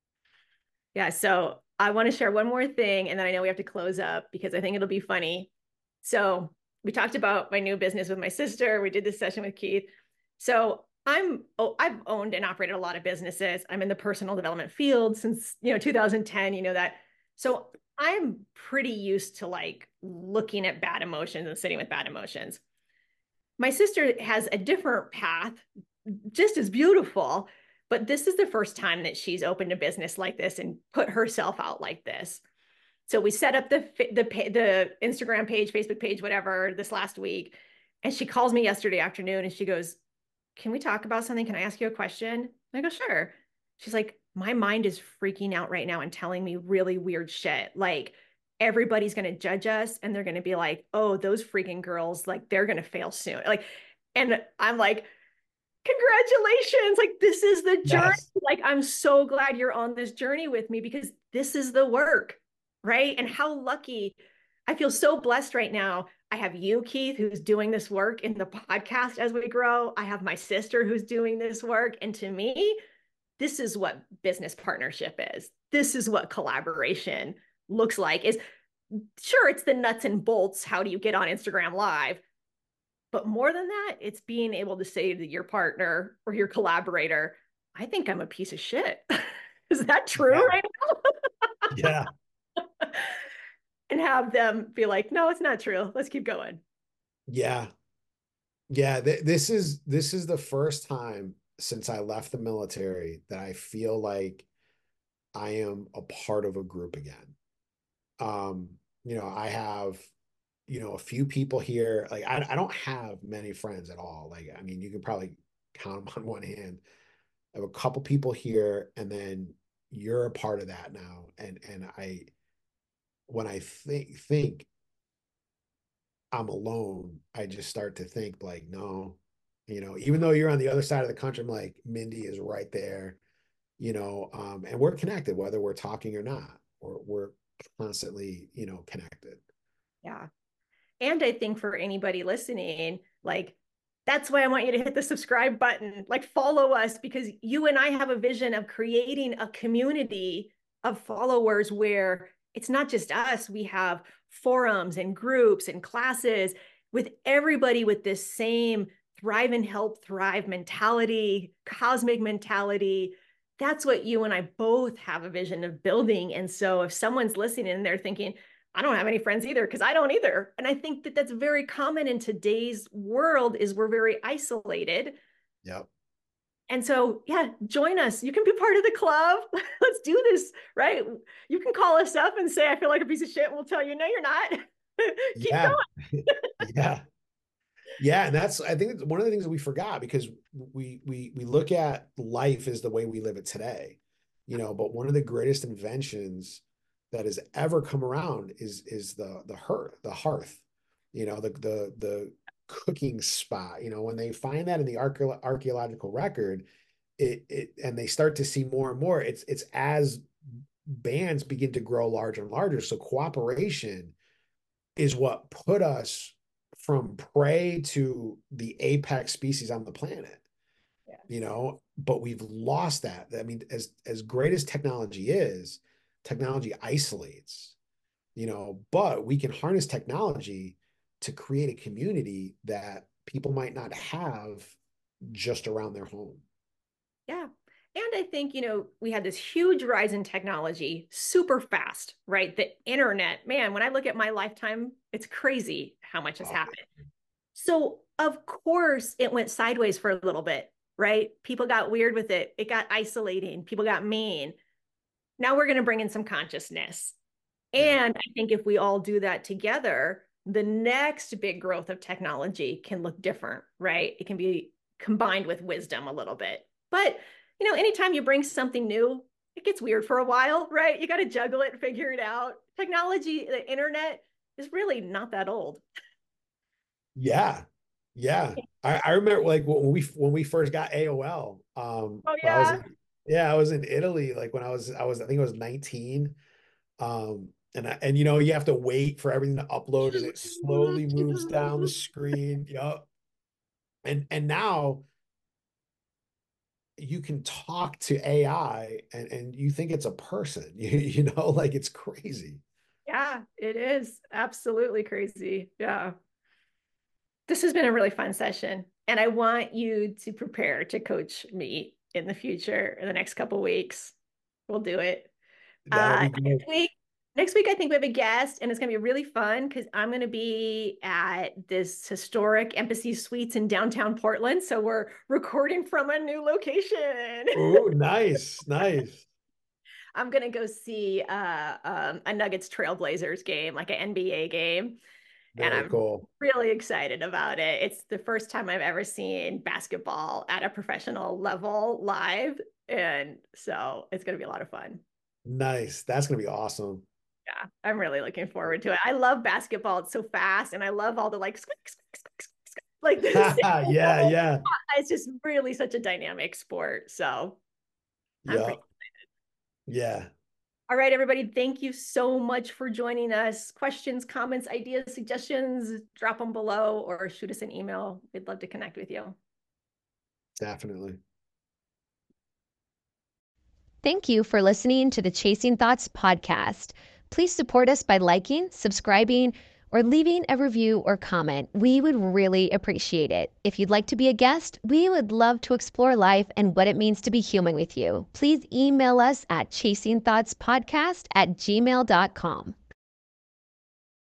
Yeah. So I want to share one more thing, and then I know we have to close up because I think it'll be funny. So we talked about my new business with my sister. We did this session with Keith. So I've owned and operated a lot of businesses. I'm in the personal development field since 2010. You know that. So I'm pretty used to like looking at bad emotions and sitting with bad emotions. My sister has a different path, just as beautiful, but this is the first time that she's opened a business like this and put herself out like this. So we set up the Instagram page, Facebook page, whatever, this last week, and she calls me yesterday afternoon and she goes, "Can we talk about something? Can I ask you a question?" I go, "Sure." She's like, "My mind is freaking out right now and telling me really weird shit. Like everybody's going to judge us and they're going to be like, 'Oh, those freaking girls, like they're going to fail soon.'" Like, and I'm like, "Congratulations. Like this is the journey.
Yes.
Like I'm so glad you're on this journey with me because this is the work." Right? And how lucky. I feel so blessed right now. I have you, Keith, who's doing this work in the podcast as we grow. I have my sister who's doing this work. And to me, this is what business partnership is. This is what collaboration looks like. Is sure, it's the nuts and bolts. How do you get on Instagram Live? But more than that, it's being able to say to your partner or your collaborator, "I think I'm a piece of shit." Is that true
Yeah.
right
Yeah.
now? And have them be like, "No, it's not true. Let's keep going."
Yeah. Yeah. This is the first time since I left the military that I feel like I am a part of a group again. Um, I have, a few people here. Like I don't have many friends at all. Like, I mean, you can probably count them on one hand. I have a couple people here, and then you're a part of that now. And when I think I'm alone, I just start to think like, no, even though you're on the other side of the country, I'm like, Mindy is right there, and we're connected, whether we're talking or not. We're constantly, connected.
Yeah. And I think for anybody listening, like that's why I want you to hit the subscribe button, like follow us, because you and I have a vision of creating a community of followers where it's not just us. We have forums and groups and classes with everybody with this same thrive and help thrive mentality, cosmic mentality. That's what you and I both have a vision of building. And so if someone's listening and they're thinking, "I don't have any friends either," because I don't either. And I think that that's very common in today's world is we're very isolated.
Yep.
And so, yeah, join us. You can be part of the club. Let's do this, right? You can call us up and say, "I feel like a piece of shit." And we'll tell you, "No, you're not." Keep
Yeah.
going.
Yeah. Yeah, and I think it's one of the things that we forgot, because we look at life as the way we live it today, but one of the greatest inventions that has ever come around is the hearth, the cooking spot. When they find that in the archaeological record, and they start to see more and more, it's as bands begin to grow larger and larger. So cooperation is what put us from prey to the apex species on the planet.
Yeah.
But we've lost that. I mean, as great as technology is, technology isolates, but we can harness technology to create a community that people might not have just around their home.
Yeah. And I think, we had this huge rise in technology, super fast, right? The internet, man, when I look at my lifetime, it's crazy how much has happened. So of course it went sideways for a little bit, right? People got weird with it. It got isolating. People got mean. Now we're going to bring in some consciousness.
Yeah.
And I think if we all do that together, the next big growth of technology can look different, right? It can be combined with wisdom a little bit. But, anytime you bring something new, it gets weird for a while, right? You got to juggle it, figure it out. Technology, the internet is really not that old.
Yeah. Yeah. I remember like when we first got AOL,
Oh,
when I was
yeah.
I was in Italy, like when I think I was 19. And you have to wait for everything to upload and it slowly moves down the screen. Yep. And now you can talk to AI and you think it's a person, like it's crazy.
Yeah, it is absolutely crazy. Yeah. This has been a really fun session. And I want you to prepare to coach me in the future in the next couple of weeks. We'll do it.
That'll be
Next
good.
week, I think we have a guest, and it's going to be really fun because I'm going to be at this historic Embassy Suites in downtown Portland. So we're recording from a new location.
Oh, nice, nice.
I'm going to go see a Nuggets Trailblazers game, like an NBA game. And
Very
I'm
cool.
really excited about it. It's the first time I've ever seen basketball at a professional level live. And so it's going to be a lot of fun.
Nice. That's gonna be awesome.
Yeah, I'm really looking forward to it. I love basketball. It's so fast. And I love all the like, squick, squick, squick, squick, squick, like this.
Yeah, yeah.
It's just really such a dynamic sport. So I'm pretty.
Yep. Yeah.
All right, everybody. Thank you so much for joining us. Questions, comments, ideas, suggestions, drop them below or shoot us an email. We'd love to connect with you.
Definitely.
Thank you for listening to the Chasing Thoughts podcast. Please support us by liking, subscribing, or leaving a review or comment. We would really appreciate it. If you'd like to be a guest, we would love to explore life and what it means to be human with you. Please email us at chasingthoughtspodcast@gmail.com.